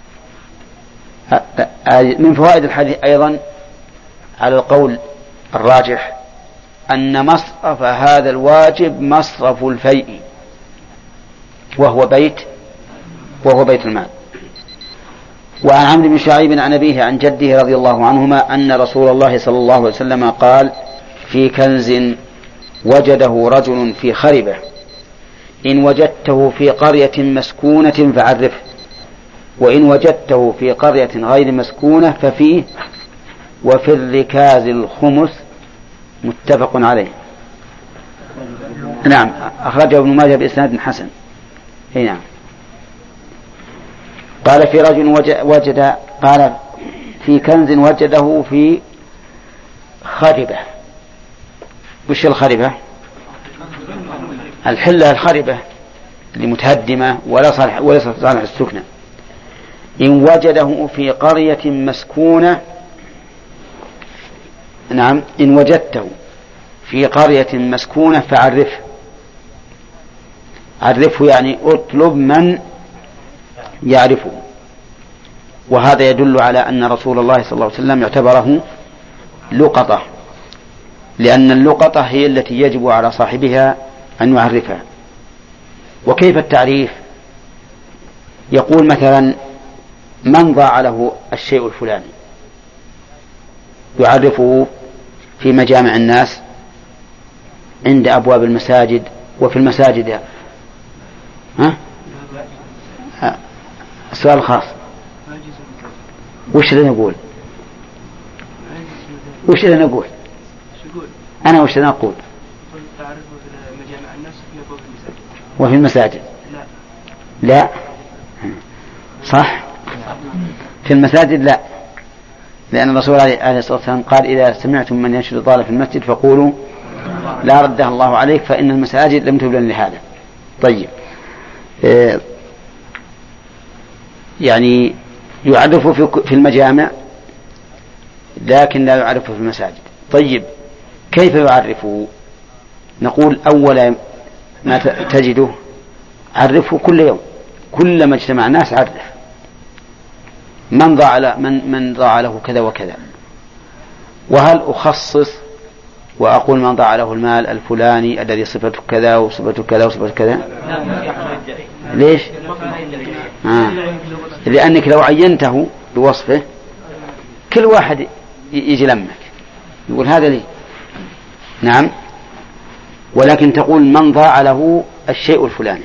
من فوائد الحديث أيضا على القول الراجح أن مصرف هذا الواجب مصرف الفيء، وهو بيت وهو بيت المال. وعن عمرو بن شعيب عن أبيه عن جده رضي الله عنهما أن رسول الله صلى الله عليه وسلم قال: في كنز وجده رجل في خربة، إن وجدته في قرية مسكونة فعرفه، وإن وجدته في قرية غير مسكونة ففيه، وفي الركاز الخمس. متفق عليه. نعم أخرجه ابن ماجه بإسناد حسن. اي نعم. قال في رجل وجد قال في كنز وجده في خربة. وش الخربة؟ الحلة الخربة اللي متهدمة ولا صالح ولا صالح السكنة. إن وجده في قرية مسكونة، نعم إن وجدته في قرية مسكونة فعرفه. عرفه يعني اطلب من يعرفه. وهذا يدل على أن رسول الله صلى الله عليه وسلم يعتبره لقطة، لأن اللقطة هي التي يجب على صاحبها أن يعرفها. وكيف التعريف؟ يقول مثلا: من ضاع له الشيء الفلاني، يعرفه في مجامع الناس، عند أبواب المساجد، وفي المساجد. ها؟ السؤال الخاص وش اللي نقول؟ وش اللي نقول؟ أنا وش اللي نقول؟ وفي المساجد. لا صح، في المساجد لا، لأن الرسول عليه الصلاة والسلام قال: إذا سمعتم من ينشد ضالة في المسجد فقولوا لا ردها الله عليك، فإن المساجد لم تبلن لهذا. طيب آه يعني يعرف في المجامع لكن لا يعرف في المساجد. طيب كيف يعرفه؟ نقول: أولا ما تجده عرفه كل يوم، كلما اجتمع الناس عرف من ضاع من من ضاع له كذا وكذا. وهل أخصص وأقول من ضاع له المال الفلاني الذي صفته كذا وصفته كذا وصفته كذا؟ ليش؟ آه. لأنك لو عينته بوصفه كل واحد يجي لمك يقول هذا لي. نعم. ولكن تقول من ضاع له الشيء الفلاني.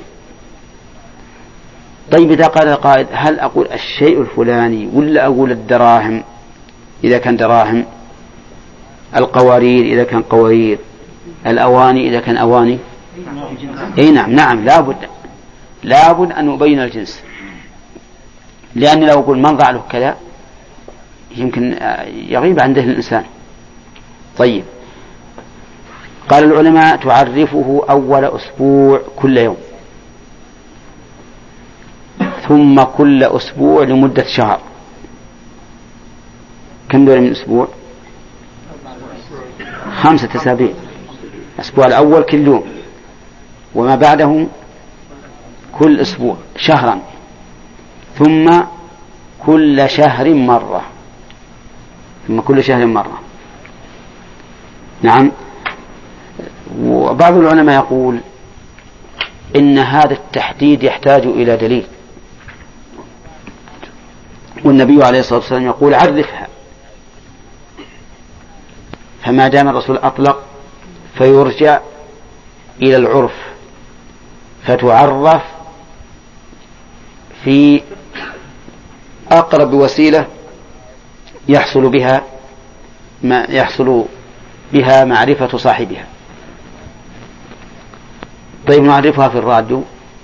طيب إذا قال القائد: هل أقول الشيء الفلاني ولا أقول الدراهم إذا كان دراهم، القوارير إذا كان قوارير، الأواني إذا كان أواني؟ أي نعم نعم لابد لابد أن أبين الجنس، لأن لو أقول من ضاع له كذا يمكن يغيب عنده الإنسان. طيب قال العلماء: تعرفه أول أسبوع كل يوم، ثم كل أسبوع لمدة شهر. كم دول من أسبوع؟ خمسة أسابيع. الأسبوع الأول كل يوم، وما بعده كل أسبوع شهرا، ثم كل شهر مرة، ثم كل شهر مرة. نعم. وبعض العلماء يقول إن هذا التحديد يحتاج إلى دليل، والنبي عليه الصلاة والسلام يقول: عرفها. فما دام الرسول أطلق فيرجع إلى العرف فتعرف في أقرب وسيلة يحصل بها ما يحصل بها معرفة صاحبها. طيب نعرفها في الراديو؟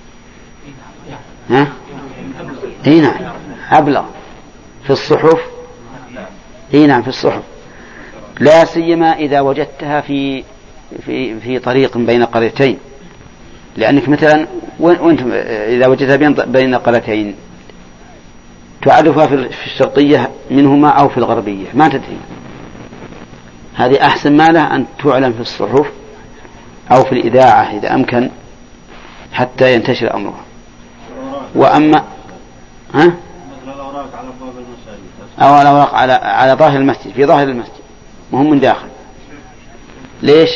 ها؟ اي نعم أبلغ. في الصحف؟ اي نعم في الصحف، لا سيما إذا وجدتها في في في طريق بين قريتين، لأنك مثلا وانت إذا وجدتها بين قريتين تعرفها في الشرقية منهما أو في الغربية ما تدري، هذه أحسن ما له أن تعلم في الصحف أو في الإذاعة إذا أمكن حتى ينتشر أمرها. وأما ها؟ أو الأوراق على على ظاهر المسجد، في ظاهر المسجد وهم من داخل. ليش؟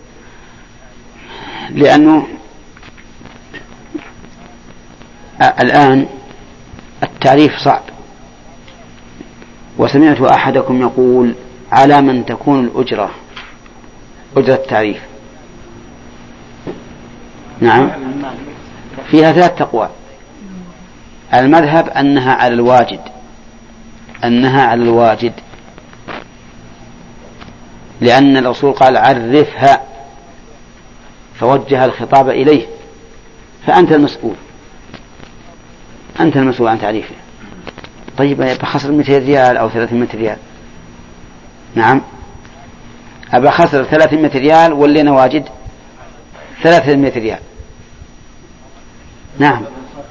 لأنه الآن التعريف صعب، وسمعت أحدكم يقول على من تكون الأجرة أجرة التعريف. نعم فيها ثلاث أقوال. المذهب أنها على الواجد، أنها على الواجد لأن الرسول قال عرفها فوجه الخطاب إليه، فأنت المسؤول، أنت المسؤول عن تعريفه. طيب بخسر مئتين ريال أو ثلاثمائة ريال؟ نعم أبا خسر ثلاثمائة ريال ولينا واجد ثلاثمائة ريال. نعم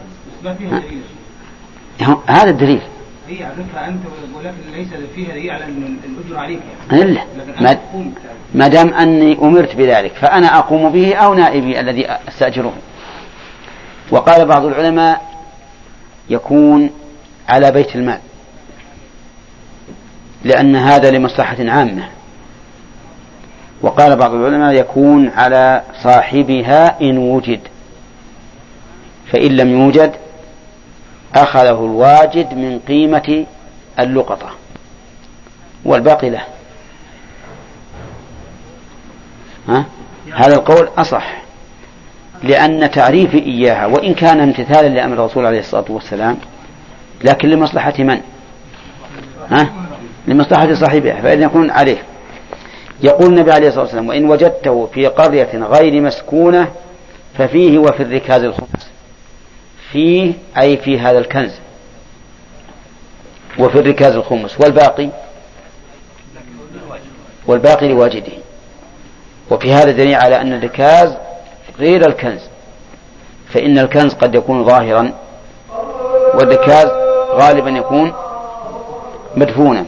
هذا الدليل. هي عرفها أنت ولكن ليس فيها دليل على أن الأجر عليك يعني. لا ما, ما دام أني أمرت بذلك فأنا أقوم به أو نائبي الذي أستأجره. وقال بعض العلماء يكون على بيت المال لأن هذا لمصلحة عامة. وقال بعض العلماء يكون على صاحبها إن وجد، فإن لم يوجد أخذه الواجد من قيمة اللقطة والباقي له. ها؟ هذا القول أصح، لأن تعريفي إياها وإن كان امتثالا لأمر الرسول عليه الصلاة والسلام لكن لمصلحة من؟ ها؟ لمصلحة صاحبها، فإذا يكون عليه. يقول النبي عليه الصلاة والسلام وإن وجدته في قرية غير مسكونة ففيه وفي الركاز الخمس. فيه أي في هذا الكنز، وفي الركاز الخمس، والباقي والباقي لواجده. وفي هذا دليل على أن الركاز غير الكنز، فإن الكنز قد يكون ظاهرا والركاز غالبا يكون مدفونا.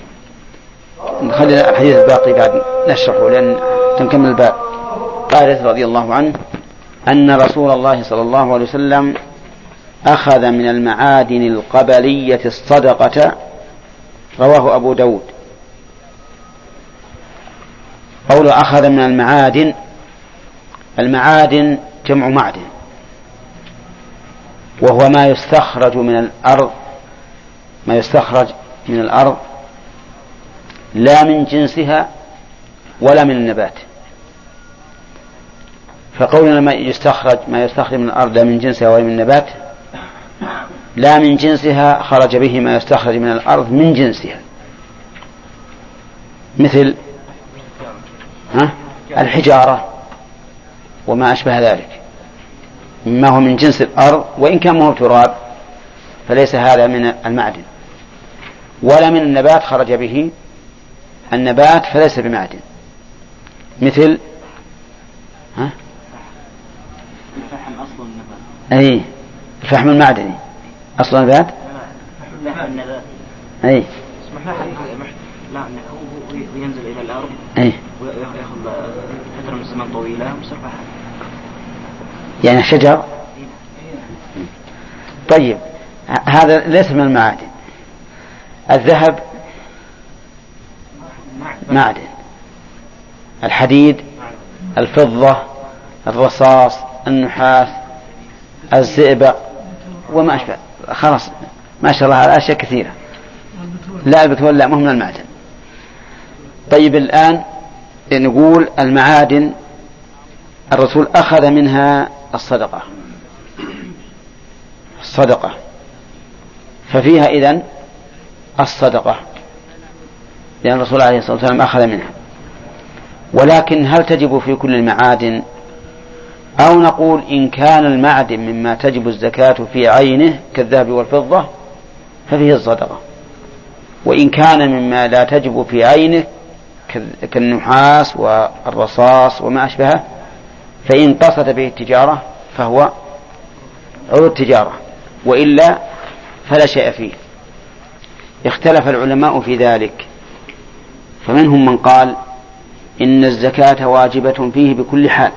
نخلي الحديث الباقي بعد نشرحه لأن تنكمل الباب. قال رضي الله عنه أن رسول الله صلى الله عليه وسلم أخذ من المعادن القبلية الصدقة. رواه أبو داود. قول أخذ من المعادن، المعادن جمع معدن، وهو ما يستخرج من الأرض، ما يستخرج من الأرض لا من جنسها ولا من النبات. فقولنا ما يستخرج ما يستخرج من الأرض لا من جنسها ولا من النبات، لا من جنسها خرج به ما يستخرج من الأرض من جنسها، مثل ها؟ الحجارة وما أشبه ذلك مما هو من جنس الأرض وإن كان هو تراب فليس هذا من المعدن. ولا من النبات خرج به النبات فليس بمعدن، مثل ها؟ الفحم أصل النبات. أي الفحم المعدني أصل النبات. لا النبات. أي لا هو ينزل إلى الأرض. أي ويأخذ فترة من الزمن طويلة ويصير فحم. يعني شجر. طيب هذا ليس من المعادن. الذهب معدن، الحديد، الفضة، الرصاص، النحاس، الزئبق وما أشبه. خلاص ما شاء الله على أشياء كثيرة. لا البترول لا مهم من المعدن. طيب الآن نقول المعادن الرسول أخذ منها الصدقة الصدقة ففيها إذن الصدقة، لأن الرسول عليه الصلاة والسلام أخذ منها. ولكن هل تجب في كل المعادن، أو نقول إن كان المعدن مما تجب الزكاة في عينه كالذهب والفضة ففيه الصدقة، وإن كان مما لا تجب في عينه كالنحاس والرصاص وما أشبهه فإن قصد به التجارة فهو عروض تجارة، وإلا فلا شيء فيه. اختلف العلماء في ذلك، فمنهم من قال إن الزكاة واجبة فيه بكل حال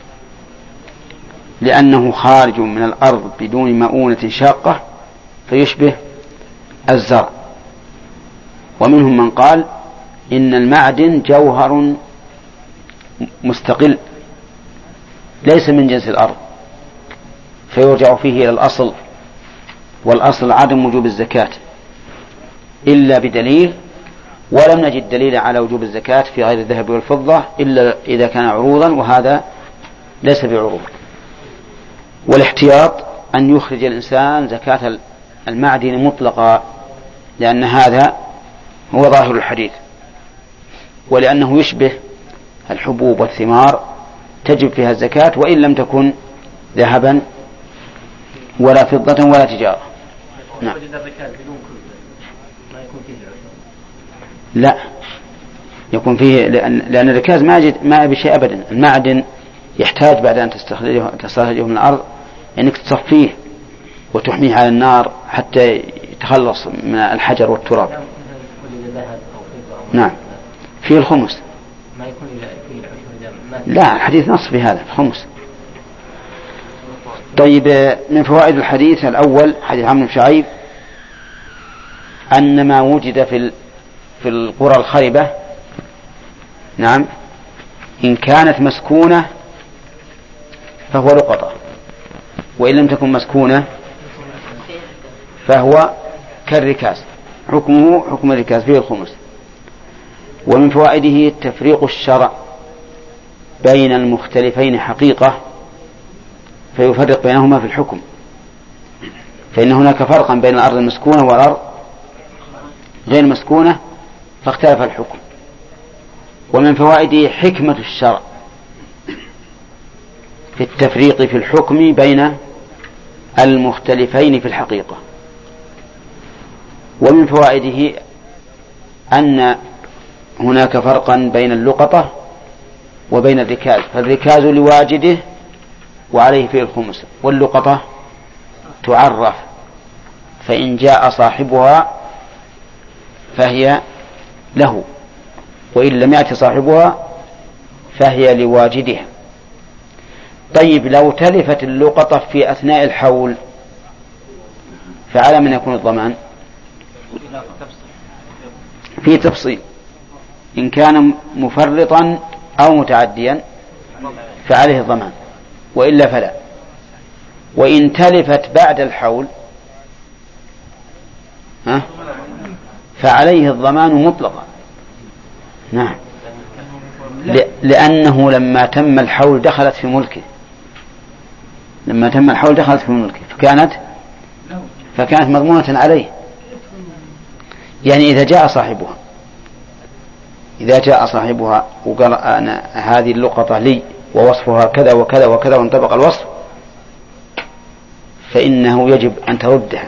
لأنه خارج من الأرض بدون مؤونة شاقة فيشبه الزرع. ومنهم من قال إن المعدن جوهر مستقل ليس من جنس الأرض فيرجع فيه إلى الأصل، والأصل عدم وجوب الزكاة إلا بدليل، ولم نجد دليل على وجوب الزكاة في غير الذهب والفضة إلا إذا كان عروضا، وهذا ليس بعروض. والاحتياط أن يخرج الإنسان زكاة المعدن مطلقا، لأن هذا هو ظاهر الحديث، ولأنه يشبه الحبوب والثمار تجب فيها الزكاة وإن لم تكن ذهبا ولا فضة ولا تجارة. نعم. لا يكون فيه، لأن, لأن الركاز ما يجد ما بشيء أبدا. المعدن يحتاج بعد أن تستخرجه, تستخرجه من الأرض أنك تصفيه وتحميه على النار حتى يتخلص من الحجر والتراب. نعم فيه الخمس. لا الحديث نص في هذا الخمس. طيب من فوائد الحديث الأول حديث عمرو بن شعيب أن ما وجد في في القرى الخربة نعم إن كانت مسكونة فهو لقطة، وإن لم تكن مسكونة فهو كالركاز، حكمه حكم الركاز فيه الخمس. ومن فوائده تفريق الشرع بين المختلفين حقيقة فيفرق بينهما في الحكم، فإن هناك فرقا بين الأرض المسكونة والأرض غير المسكونة فاختلف الحكم. ومن فوائده حكمة الشرع في التفريق في الحكم بين المختلفين في الحقيقة. ومن فوائده أن هناك فرقا بين اللقطة وبين الركاز، فالركاز لواجده وعليه فيه الخمس، واللقطة تعرف فإن جاء صاحبها فهي له، وإن لم يأتي صاحبها فهي لواجدها. طيب لو تلفت اللقطة في أثناء الحول فعلى من يكون الضمان؟ في تفصيل، إن كان مفرطا أو متعديا فعليه الضمان وإلا فلا. وإن تلفت بعد الحول ها فعليه الضمان مطلقا. نعم لأنه لما تم الحول دخلت في ملكه، لما تم الحول دخلت في ملكه فكانت فكانت مضمونة عليه. يعني إذا جاء صاحبها إذا جاء صاحبها وقال أنا هذه اللقطة لي ووصفها كذا وكذا وكذا وانطبق الوصف فإنه يجب أن تردها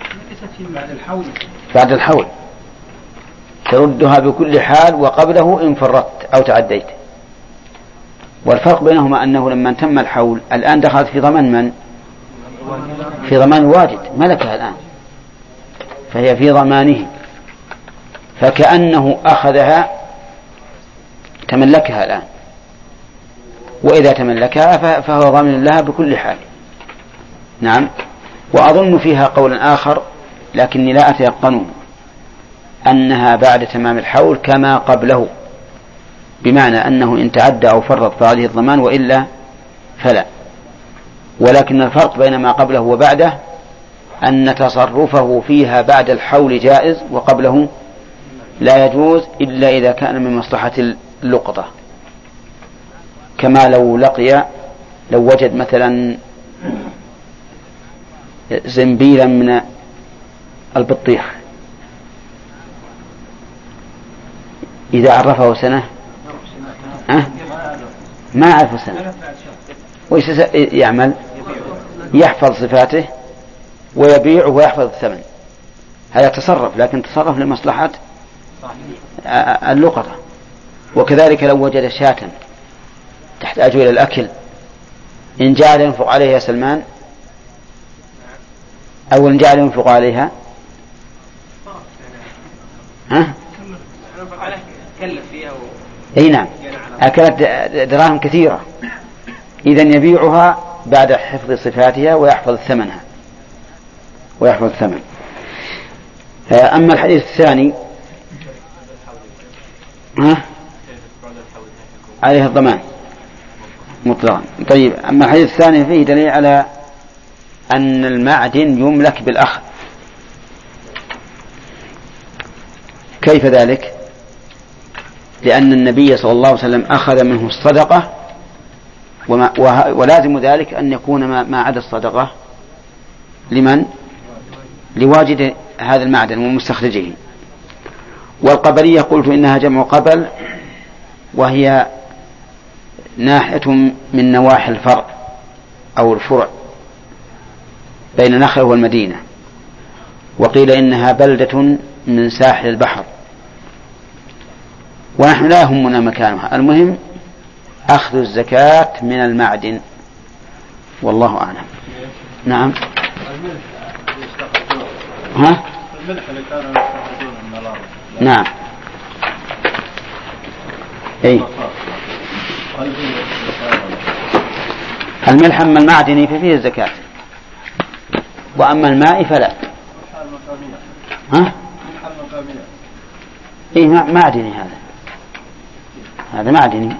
بعد الحول، تردها بكل حال وقبله إن فرطت أو تعديت. والفرق بينهما أنه لما تم الحول الآن دخلت في ضمان من؟ في ضمان الواجد ملكها الآن، فهي في ضمانه، فكأنه أخذها تملكها الآن، وإذا تملكها فهو ضامن لها بكل حال. نعم. وأظن فيها قولا آخر لكني لا أتيقنه أنها بعد تمام الحول كما قبله، بمعنى أنه إن تعدى أو فرط فهذه الضمان وإلا فلا. ولكن الفرق بين ما قبله وبعده أن تصرفه فيها بعد الحول جائز وقبله لا يجوز إلا إذا كان من مصلحة اللقطة، كما لو لقي لو وجد مثلا زنبيلا من البطيخ إذا عرفه سنة أه؟ ما عرف سنة وإيش يعمل؟ يحفظ صفاته ويبيع ويحفظ الثمن. هذا تصرف، لكن تصرف لمصلحة اللقطة. وكذلك لو وجد شاة تحتاج إلى الأكل إن جعل ينفق عليها يا سلمان أو إن جعل ينفق عليها ها؟ أي نعم أكلت دراهم كثيرة، إذن يبيعها بعد حفظ صفاتها ويحفظ ثمنها ويحفظ الثمن. أما الحديث الثاني ها؟ عليه الضمان مطلقا. طيب أما الحديث الثاني فيه دليل على أن المعدن يملك بالأخذ. كيف ذلك؟ لأن النبي صلى الله عليه وسلم أخذ منه الصدقة، وما ولازم ذلك أن يكون ما عدا الصدقة لمن؟ لواجد هذا المعدن ومستخرجه. والقبلية قلت إنها جمع قبل، وهي ناحية من نواحي الفرع أو الفرع بين نخل والمدينة. وقيل إنها بلدة من ساحل البحر، ونحن لا يهمنا مكانها، المهم أخذ الزكاة من المعدن، والله أعلم. نعم. ها؟ الملح اللي كانوا يستخرجون من الأرض. نعم. أي. الملح أما المعدني ففيه الزكاة، وأما الماء فلا. ها؟ إيه معدني هذا، هذا معدني.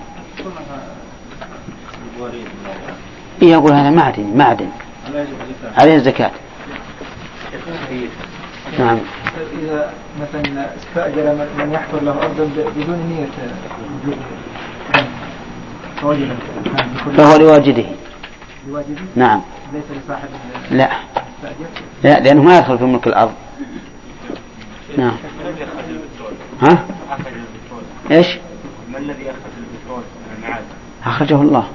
إيه يقول هذا معدني، معدن عليه الزكاة. نعم. إذا مثلا استأجر من يحفر له أرضا بدون نية فهو لواجده. نعم. ليس لصاحب. لا لا لأنه ما يدخل في ملك الأرض. نعم. ها؟ إيش؟ ما الذي أخرج البترول من المعادن؟ أخرجه الله.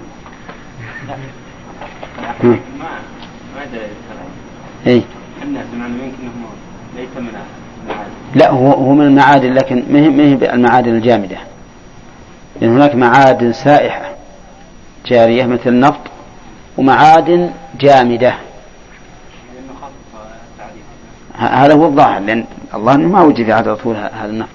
ما ما أدري ترى. إيه. الناس سمعنا منك إنه ليس من المعادن. لا هو هو من المعادن، لكن ما هي ما هي المعادن الجامدة، لأن هناك معادن سائحة جارية مثل النفط، ومعادن جامدة. هذا هو الظاهر، لأن الله ما وجد في عهد رسول هذا النفط،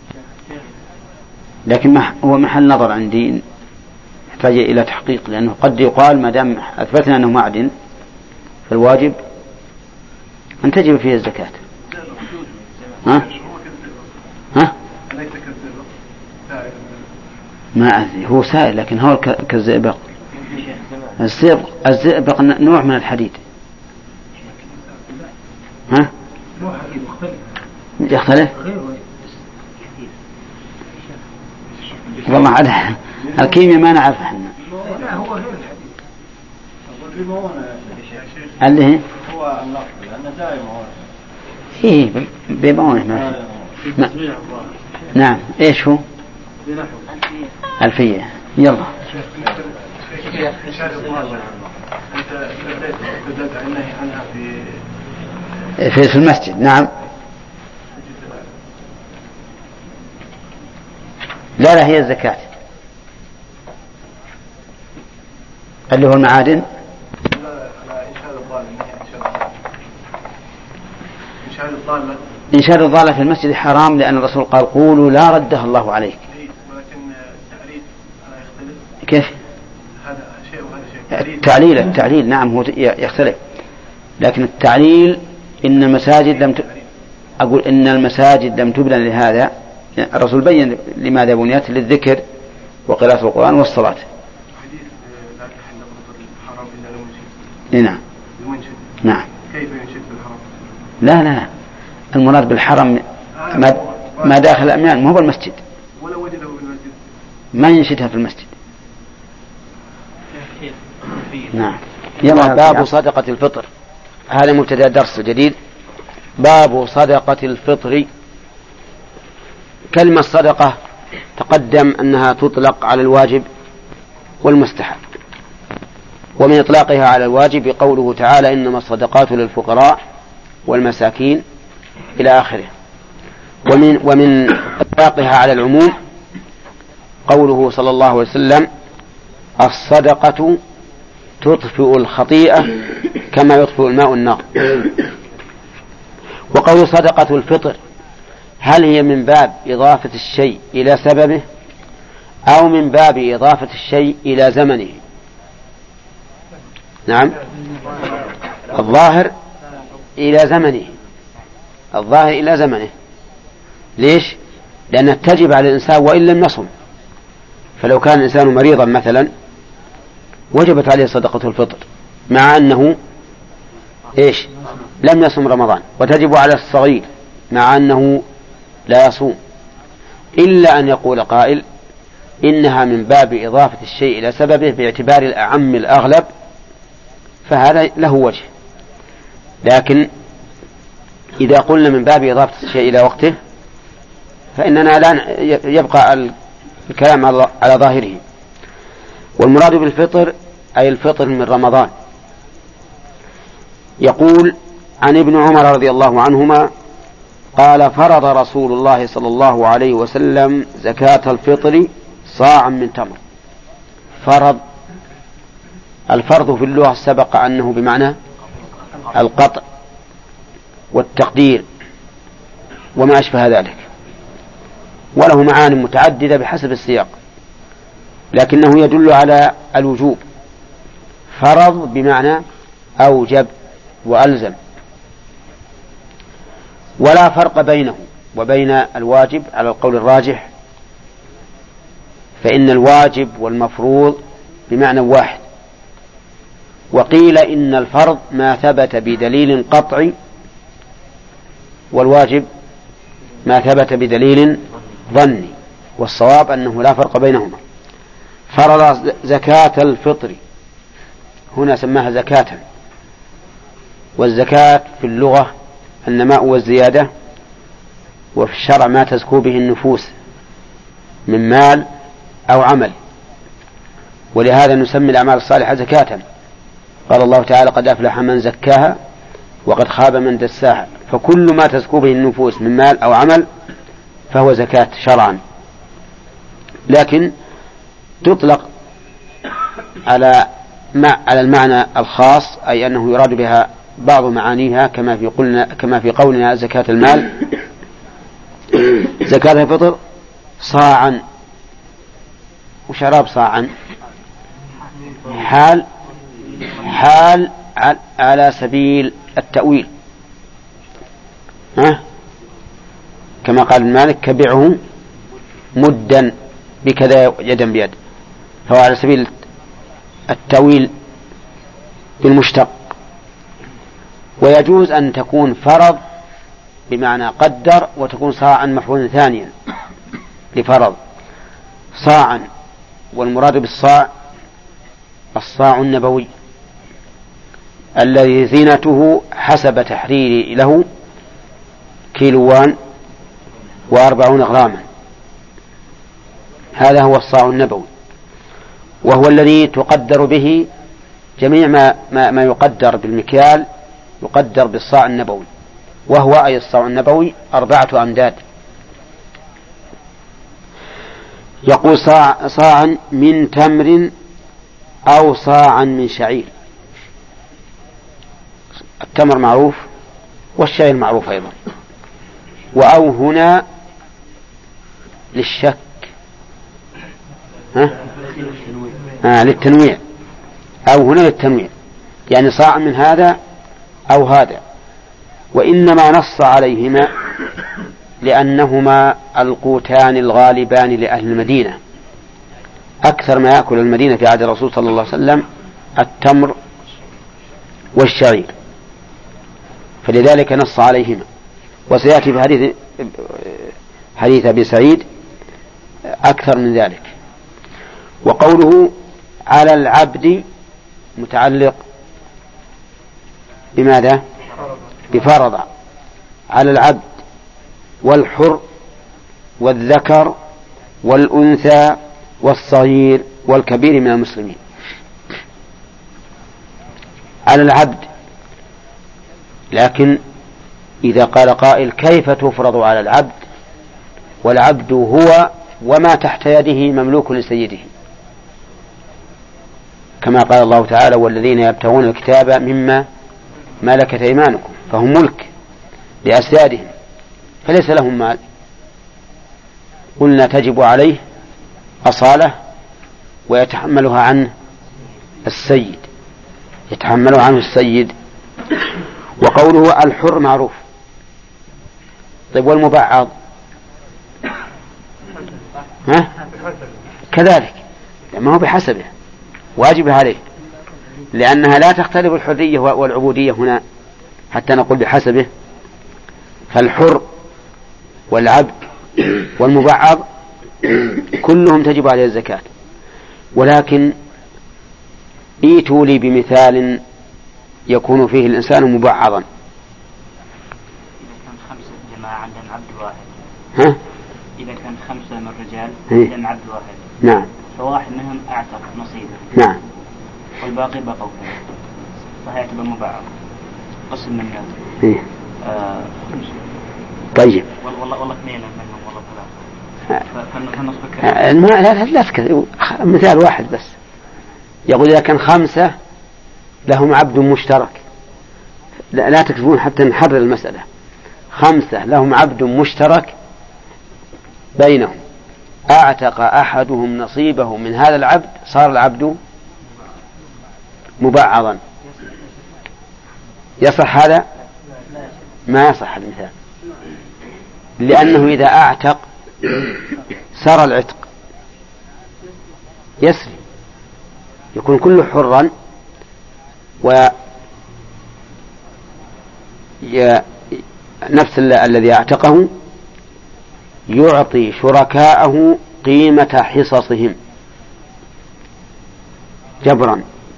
لكن هو محل نظر عندي، يحتاج إلى تحقيق، لأنه قد يقال ما دام أثبتنا أنه معدن فالواجب أن تجب فيه الزكاة. ها؟ ها؟ ما أدري، هو سائل لكن هو كالزئبق. الزئبق الزئبق نوع من الحديد. ها؟ يختلف؟ والله عاد الكيمياء ما نعرف احنا. اللي هي هو النقل لأنه دائما هو. إيه بيبونه ما. نعم. إيش هو؟ ألفية. يلا. في في المسجد. نعم. لا لا هي الزكاة اللي هو المعادن. إنشاد الضالة في المسجد حرام، لأن الرسول قال قولوا لا ردها الله عليك. كيف؟ التعليل التعليل نعم هو يختلف، لكن التعليل إن المساجد لم ت... أقول إن المساجد لم تبنى لهذا. الرسول بين لماذا بنيت: للذكر وقراءة القرآن والصلاة. نعم. نعم. كيف ينشد بالحرم؟ لا لا المراد بالحرم ما, ما داخل الأميان، ما هو المسجد. ولا وجده في المسجد ما ينشدها في المسجد. نعم. يلا باب صدقة الفطر. هذا مبتدأ درس جديد. باب صدقة الفطر. كلمة صدقة تقدم أنها تطلق على الواجب والمستحب، ومن إطلاقها على الواجب قوله تعالى إنما الصدقات للفقراء والمساكين إلى آخره. ومن, ومن إطلاقها على العموم قوله صلى الله عليه وسلم الصدقة تطفئ الخطيئة كما يطفئ الماء النار. وقول صدقة الفطر هل هي من باب إضافة الشيء إلى سببه أو من باب إضافة الشيء إلى زمنه؟ نعم، الظاهر إلى زمنه، الظاهر إلى زمنه. ليش؟ لأنها تجب على الإنسان وإن لم يصم. فلو كان الإنسان مريضا مثلا وجبت عليه صدقة الفطر مع أنه إيش؟ لم يصم رمضان، وتجب على الصغير مع أنه لا يصوم، إلا أن يقول قائل إنها من باب إضافة الشيء إلى سببه باعتبار الأعم الأغلب، فهذا له وجه. لكن إذا قلنا من باب إضافة الشيء إلى وقته فإننا لا يبقى الكلام على ظاهره. والمراد بالفطر أي الفطر من رمضان. يقول عن ابن عمر رضي الله عنهما قال فرض رسول الله صلى الله عليه وسلم زكاة الفطر صاعا من تمر. فرض، الفرض في اللغة سبق أنه بمعنى القطع والتقدير وما أشبه ذلك، وله معاني متعددة بحسب السياق، لكنه يدل على الوجوب. فرض بمعنى أوجب وألزم، ولا فرق بينه وبين الواجب على القول الراجح، فإن الواجب والمفروض بمعنى واحد. وقيل إن الفرض ما ثبت بدليل قطعي، والواجب ما ثبت بدليل ظني، والصواب أنه لا فرق بينهما. فرض زكاة الفطر، هنا سماها زكاة، والزكاة في اللغة النماء والزيادة، وفي الشرع ما تزكو به النفوس من مال أو عمل، ولهذا نسمي الأعمال الصالحة زكاة. قال الله تعالى قد أفلح من زكاها وقد خاب من دساها. فكل ما تزكو به النفوس من مال أو عمل فهو زكاة شرعا، لكن تطلق على على المعنى الخاص، أي أنه يراد بها بعض معانيها كما في قلنا كما في قولنا زكاة المال زكاة الفطر صاعا. وشراب صاعا حال حال على سبيل التأويل، ها؟ كما قال مالك كبعه مدا بكذا يدا بيد، فهو على سبيل التأويل بالمشتق. ويجوز أن تكون فرض بمعنى قدر، وتكون صاعا مفعولا ثانيا لفرض صاعا. والمراد بالصاع الصاع النبوي الذي زينته حسب تحرير له كيلوان وأربعون غراما، هذا هو الصاع النبوي، وهو الذي تقدر به جميع ما, ما, ما يقدر بالمكيال يقدر بالصاع النبوي، وهو أي الصاع النبوي أربعة أمداد. يقول صاع صاعا من تمر أو صاعا من شعير. التمر معروف والشعير معروف أيضا. وأو هنا للشك، ها؟ آه للتنويع، أو هنا للتنويع، يعني صاع من هذا أو هذا. وإنما نص عليهما لأنهما القوتان الغالبان لأهل المدينة، أكثر ما يأكل المدينة في عهد الرسول صلى الله عليه وسلم التمر والشعير، فلذلك نص عليهما. وسيأتي في حديث حديث أبي سعيد أكثر من ذلك. وقوله على العبد متعلق بماذا؟ بفرض. على العبد والحر والذكر والأنثى والصغير والكبير من المسلمين. على العبد، لكن إذا قال قائل كيف تفرض على العبد والعبد هو وما تحت يده مملوك لسيده، كما قال الله تعالى والذين يبتغون الكتاب مما ملكت أيمانكم فهم ملك لأسيادهم فليس لهم مال. قلنا تجب عليه أصالة ويتحملها عنه السيد، يتحمل عنه السيد. وقوله الحر معروف. طيب والمبعض؟ ها؟ كذلك، ما هو بحسبه، واجب عليه، لأنها لا تختلف الحرية والعبودية هنا حتى نقول بحسبه. فالحر والعبد والمبعض كلهم تجب عليه الزكاة. ولكن ايتوا لي بمثال يكون فيه الإنسان مبعضا. إذا كان خمسة جماعة عندهم عبد واحد. ها؟ إذا كان خمسة من الرجال إيه؟ عندهم عبد واحد. نعم. فواحد منهم أعتق نصيبه. نعم. والباقي بقوا كذا. فهيعتبر مبعض. قسم من الناس. إيه؟ آه طيب. والله والله اثنين منهم والله ثلاثة. فالنصف آه ما لا لا تكذب، مثال واحد بس. يقول إذا كان خمسة لهم عبد مشترك، لا, لا تكتبون حتى نحرر المسألة. خمسة لهم عبد مشترك بينهم، أعتق أحدهم نصيبه من هذا العبد، صار العبد مبعضا. يصح هذا؟ ما يصح المثال، لأنه إذا أعتق صار العتق يسري، يكون كله حرا، و نفس الذي اعتقه يعطي شركاءه قيمة حصصهم جبرا.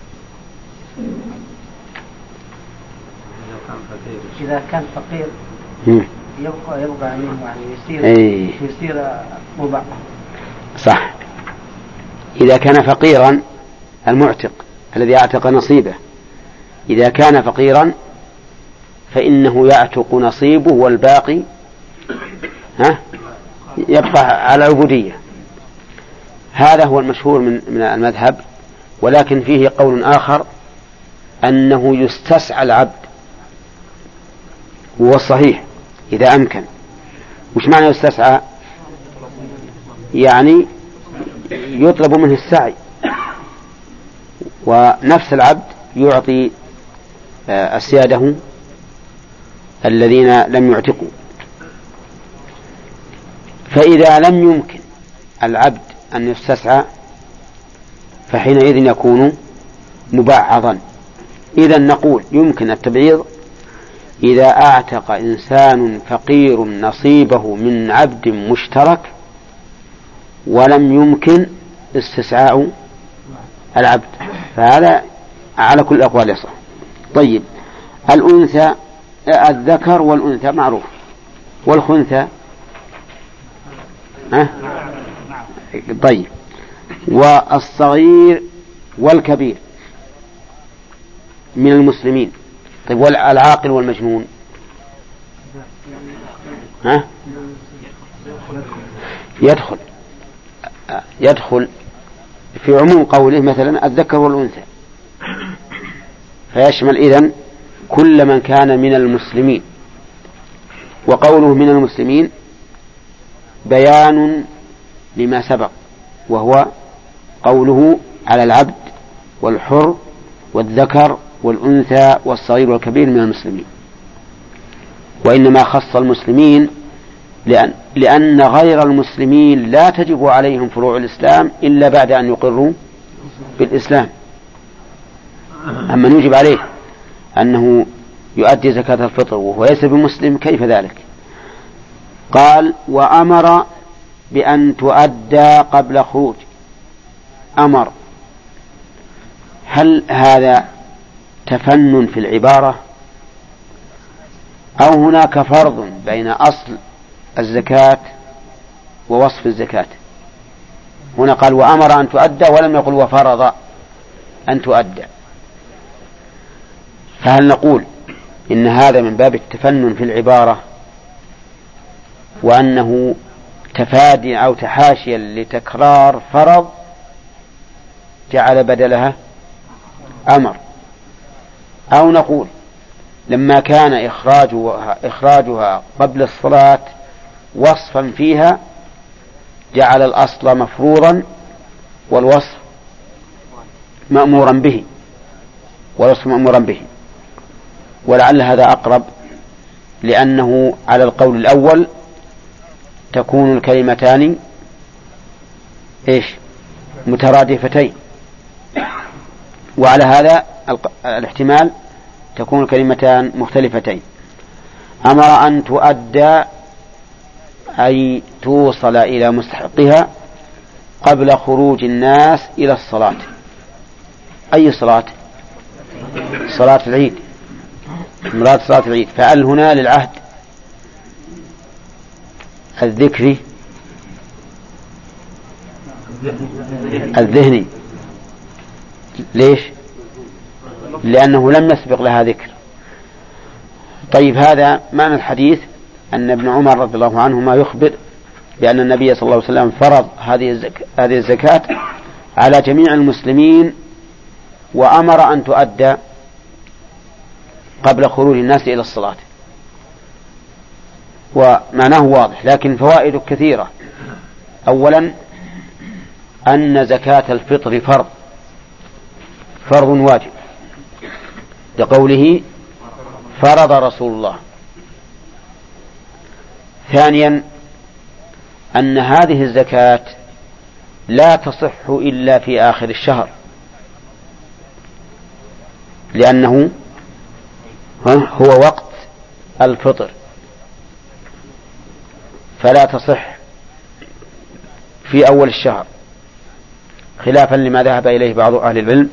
إذا كان فقير يبقى يبقى منه يعني يصير أي. يصير مبعض. صح. إذا كان فقيرا المعتق الذي اعتق نصيبه، إذا كان فقيرا فإنه يعتق نصيبه والباقي ها يبقى على العبودية. هذا هو المشهور من من المذهب. ولكن فيه قول آخر أنه يستسعى العبد، وهو الصحيح إذا أمكن. وش معنى يستسعى؟ يعني يطلب منه السعي، ونفس العبد يعطي أسياده الذين لم يعتقوا. فإذا لم يمكن العبد أن يستسعى فحينئذ يكون مبعضا. إذا نقول يمكن التبعيض إذا أعتق إنسان فقير نصيبه من عبد مشترك ولم يمكن استسعاء العبد، فهذا على كل الأقوال يصح. طيب الأنثى، الذكر والأنثى معروف، والخنثى أه؟ طيب والصغير والكبير من المسلمين. طيب والعاقل والمجنون ها؟ يدخل يدخل في عموم قوله مثلا الذكر والأنثى، فيشمل إذن كل من كان من المسلمين. وقوله من المسلمين بيان لما سبق، وهو قوله على العبد والحر والذكر والأنثى والصغير والكبير من المسلمين. وإنما خص المسلمين لأن, لأن غير المسلمين لا تجب عليهم فروع الإسلام إلا بعد أن يقروا بالإسلام. أما يجب عليه أنه يؤدي زكاة الفطر وهو ليس بمسلم، كيف ذلك؟ قال وأمر بأن تؤدى قبل خروج. أمر، هل هذا تفنن في العبارة أو هناك فرض بين أصل الزكاة ووصف الزكاة. هنا قال وأمر أن تؤدى ولم يقل وفرض أن تؤدى. فهل نقول إن هذا من باب التفنن في العبارة وأنه تفادي أو تحاشيا لتكرار فرض جعل بدلها أمر، أو نقول لما كان إخراجها, إخراجها قبل الصلاة وصفا فيها جعل الأصل مفروضا والوصف مأمورا به والوصف مأمورا به. ولعل هذا أقرب، لأنه على القول الأول تكون الكلمتان إيش مترادفتين، وعلى هذا الاحتمال تكون الكلمتان مختلفتين. أمر أن تؤدى أي توصل إلى مستحقها قبل خروج الناس إلى الصلاة. أي صلاة؟ صلاة العيد، مراد صلاة العيد. فأل هنا للعهد الذكري الذهني. ليش؟ لأنه لم يسبق لها ذكر. طيب، هذا معنى الحديث أن ابن عمر رضي الله عنهما يخبر بأن النبي صلى الله عليه وسلم فرض هذه الزكاة, هذه الزكاة على جميع المسلمين وأمر أن تؤدى قبل خروج الناس إلى الصلاة. ومعناه واضح، لكن فوائد كثيرة. أولا أن زكاة الفطر فرض فرض واجب لقوله فرض رسول الله. ثانيا أن هذه الزكاة لا تصح إلا في آخر الشهر، لأنه هو وقت الفطر، فلا تصح في أول الشهر، خلافا لما ذهب إليه بعض أهل العلم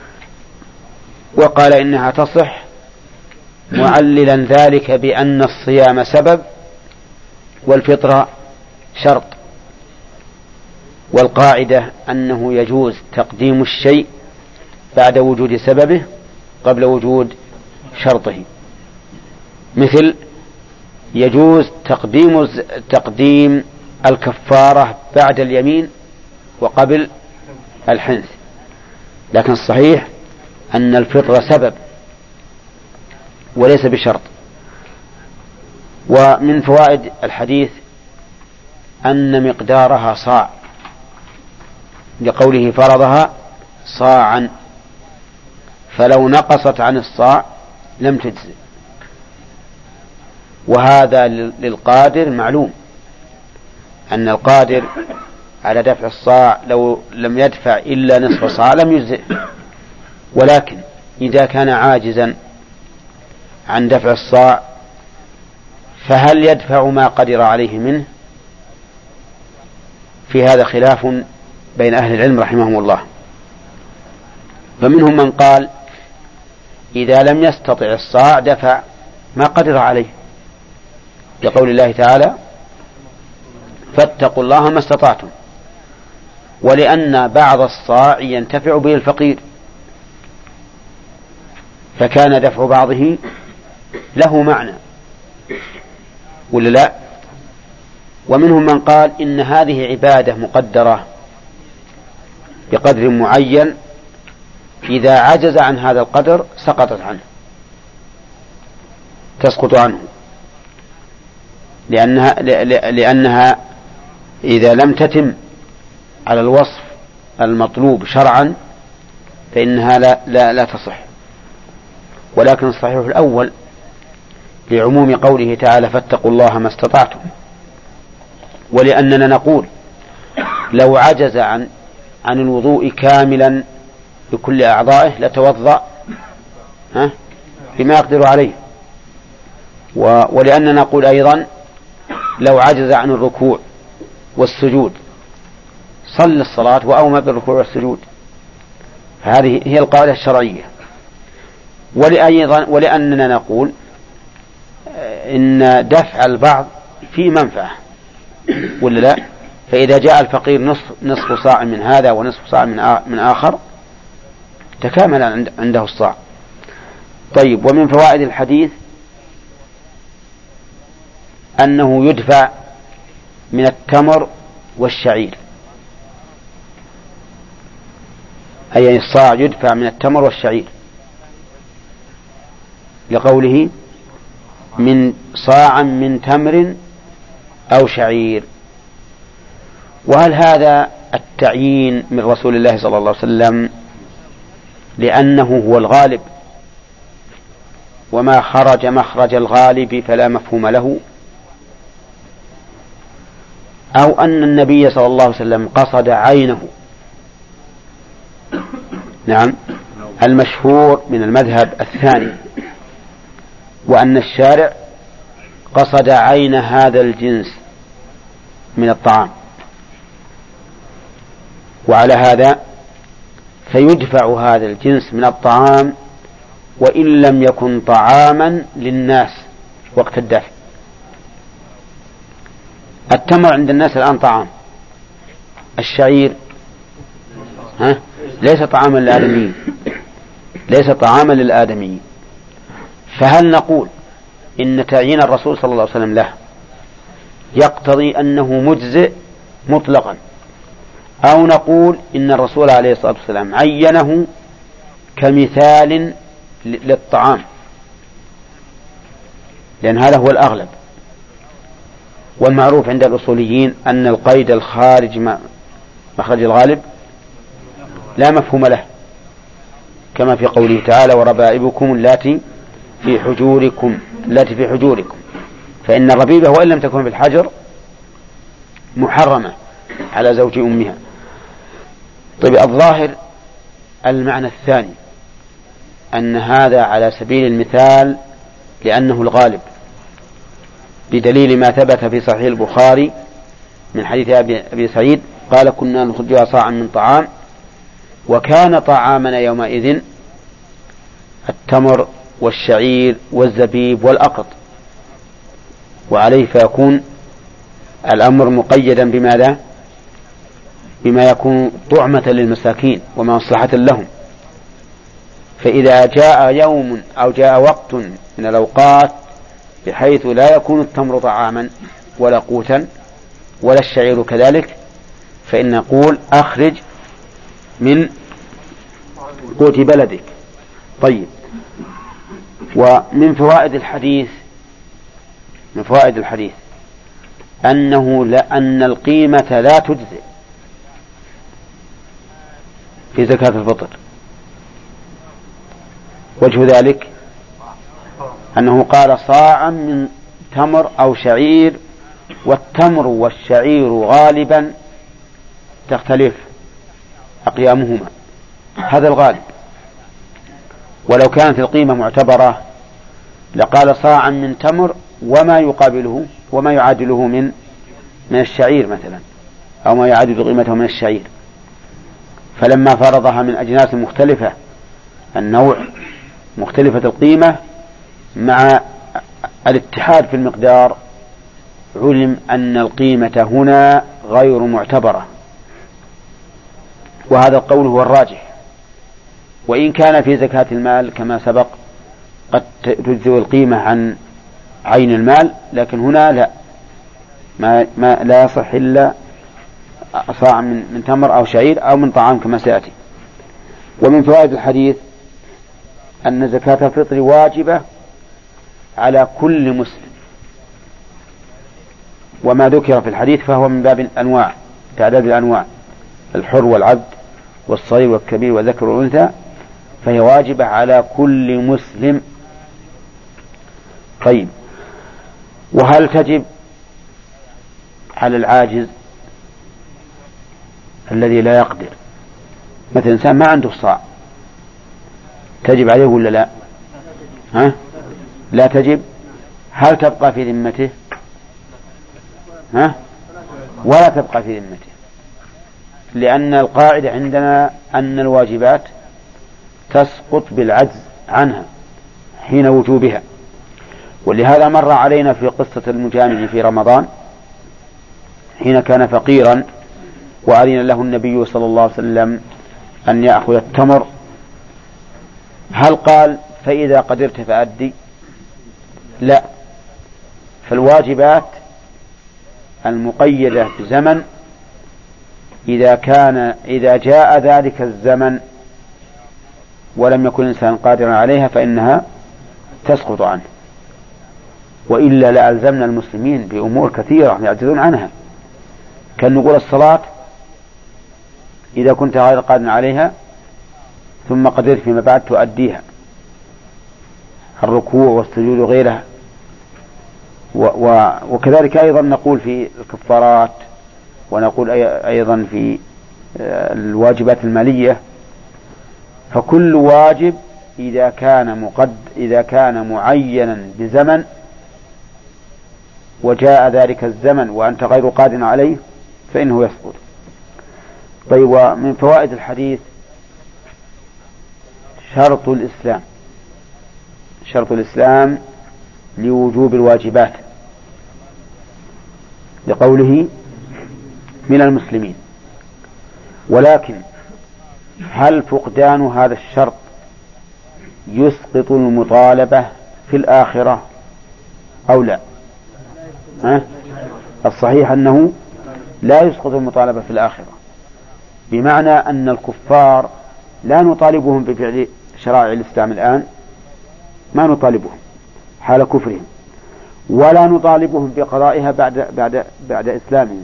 وقال إنها تصح، معللا ذلك بأن الصيام سبب والفطر شرط. والقاعدة أنه يجوز تقديم الشيء بعد وجود سببه قبل وجود شرطه. مثل يجوز تقديم تقديم الكفارة بعد اليمين وقبل الحنث، لكن الصحيح أن الفطر سبب وليس بشرط. ومن فوائد الحديث أن مقدارها صاع، لقوله فرضها صاعا، فلو نقصت عن الصاع لم تجزئ. وهذا للقادر معلوم، أن القادر على دفع الصاع لو لم يدفع إلا نصف صاع لم يجزئ. ولكن إذا كان عاجزا عن دفع الصاع فهل يدفع ما قدر عليه منه؟ في هذا خلاف بين أهل العلم رحمهم الله. فمنهم من قال إذا لم يستطع الصاع دفع ما قدر عليه، لقول الله تعالى فاتقوا الله ما استطعتم، ولأن بعض الصاع ينتفع به الفقير فكان دفع بعضه له معنى، ولا لا؟ ومنهم من قال إن هذه عبادة مقدرة بقدر معين، إذا عجز عن هذا القدر سقطت عنه، تسقط عنه، لأنها, لأنها إذا لم تتم على الوصف المطلوب شرعا فإنها لا, لا, لا تصح. ولكن الصحيح الأول لعموم قوله تعالى فاتقوا الله ما استطعتم، ولأننا نقول لو عجز عن عن الوضوء كاملا بكل أعضائه لتوضأ ها بما يقدر عليه. ولأننا نقول أيضا لو عجز عن الركوع والسجود صلى الصلاة وأومى بالركوع والسجود. هذه هي القاعدة الشرعية. ولأيضا ولأننا نقول إن دفع البعض في منفعة ولا لا؟ فإذا جاء الفقير نصف, نصف صاع من هذا ونصف صاع من آخر تكامل عنده الصاع. طيب، ومن فوائد الحديث أنه يدفع من التمر والشعير، أي الصاع يدفع من التمر والشعير، لقوله من صاعا من تمر أو شعير. وهل هذا التعيين من رسول الله صلى الله عليه وسلم لأنه هو الغالب وما خرج مخرج الغالب فلا مفهوم له، أو أن النبي صلى الله عليه وسلم قصد عينه؟ نعم، المشهور من المذهب الثاني، وأن الشارع قصد عين هذا الجنس من الطعام، وعلى هذا فيدفع هذا الجنس من الطعام وإن لم يكن طعاما للناس وقت الدفع. التمر عند الناس الآن طعام، الشعير ها ليس طعاما للآدميين، ليس طعاما للآدميين. فهل نقول إن تعيين الرسول صلى الله عليه وسلم له يقتضي أنه مجزئ مطلقا، أو نقول إن الرسول عليه الصلاة والسلام عينه كمثال للطعام، لأن هذا هو الأغلب. والمعروف عند الأصوليين أن القيد الخارج مخرج الغالب لا مفهوم له، كما في قوله تعالى وربائبكم اللاتي في حجوركم التي في حجوركم، فإن الربيبة وإن لم تكن في الحجر محرمة على زوج أمها. طيب، الظاهر المعنى الثاني أن هذا على سبيل المثال لأنه الغالب، بدليل ما ثبت في صحيح البخاري من حديث أبي سعيد قال كنا نخرجها صاعا من طعام وكان طعامنا يومئذ التمر والشعير والزبيب والأقط، وعليه فيكون الأمر مقيدا بماذا؟ بما يكون طعمة للمساكين ومصلحة لهم. فإذا جاء يوم أو جاء وقت من الأوقات بحيث لا يكون التمر طعاما ولا قوتا ولا الشعير كذلك، فإن نقول أخرج من قوت بلدك. طيب، ومن فوائد الحديث من فوائد الحديث أنه لأن القيمة لا تجزئ في زكاة الفطر. وجه ذلك أنه قال صاعا من تمر أو شعير، والتمر والشعير غالبا تختلف أقيامهما، هذا الغالب. ولو كانت القيمة معتبرة لقال صاعا من تمر وما يقابله وما يعادله من من الشعير مثلا، أو ما يعادل قيمته من الشعير. فلما فرضها من أجناس مختلفة النوع مختلفة القيمة مع الاتحاد في المقدار، علم أن القيمة هنا غير معتبرة، وهذا القول هو الراجح. وإن كان في زكاة المال كما سبق قد تجزئ القيمة عن عين المال، لكن هنا لا ما, ما لا يصح إلا صاع من, من تمر أو شعير أو من طعام كما سيأتي. ومن فوائد الحديث أن زكاة الفطر واجبة على كل مسلم، وما ذكر في الحديث فهو من باب الأنواع، تعداد الأنواع، الحر والعبد والصغير والكبير والذكر والأنثى، فهي واجبة على كل مسلم. طيب، وهل تجب على العاجز الذي لا يقدر؟ مثلا إنسان ما عنده صاع، تجب عليه ولا لا؟ ها؟ لا تجب. هل تبقى في ذمته؟ ها؟ ولا تبقى في ذمته، لأن القاعدة عندنا أن الواجبات تسقط بالعجز عنها حين وجوبها. ولهذا مر علينا في قصة المجامع في رمضان حين كان فقيرا وأذن له النبي صلى الله عليه وسلم أن يأخذ التمر، هل قال فإذا قدرت فأدي؟ لا، فالواجبات المقيدة بزمن إذا كان إذا جاء ذلك الزمن ولم يكن الإنسان قادرا عليها فإنها تسقط عنه، وإلا لألزمنا المسلمين بأمور كثيرة يعجزون عنها، كان نقول الصلاة إذا كنت غير قادر عليها ثم قدرت فيما بعد تؤديها، الركوع والسجود وغيرها، وكذلك أيضا نقول في الكفارات، ونقول أيضا في الواجبات المالية. فكل واجب إذا كان مقد إذا كان معينا بزمن وجاء ذلك الزمن وأنت غير قادر عليه فإنه يسقط. طيب، ومن فوائد الحديث شرط الإسلام شرط الإسلام لوجوب الواجبات، لقوله من المسلمين. ولكن هل فقدان هذا الشرط يسقط المطالبة في الآخرة أو لا؟ ها؟ الصحيح أنه لا يسقط المطالبة في الآخرة، بمعنى أن الكفار لا نطالبهم بفعل شرائع الإسلام الآن، ما نطالبهم حال كفرهم، ولا نطالبهم بقضائها بعد بعد بعد إسلامهم،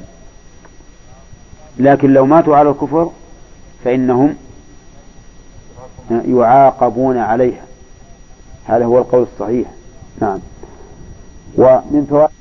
لكن لو ماتوا على الكفر فإنهم يعاقبون عليها. هذا هو القول الصحيح. نعم. ومن فوائد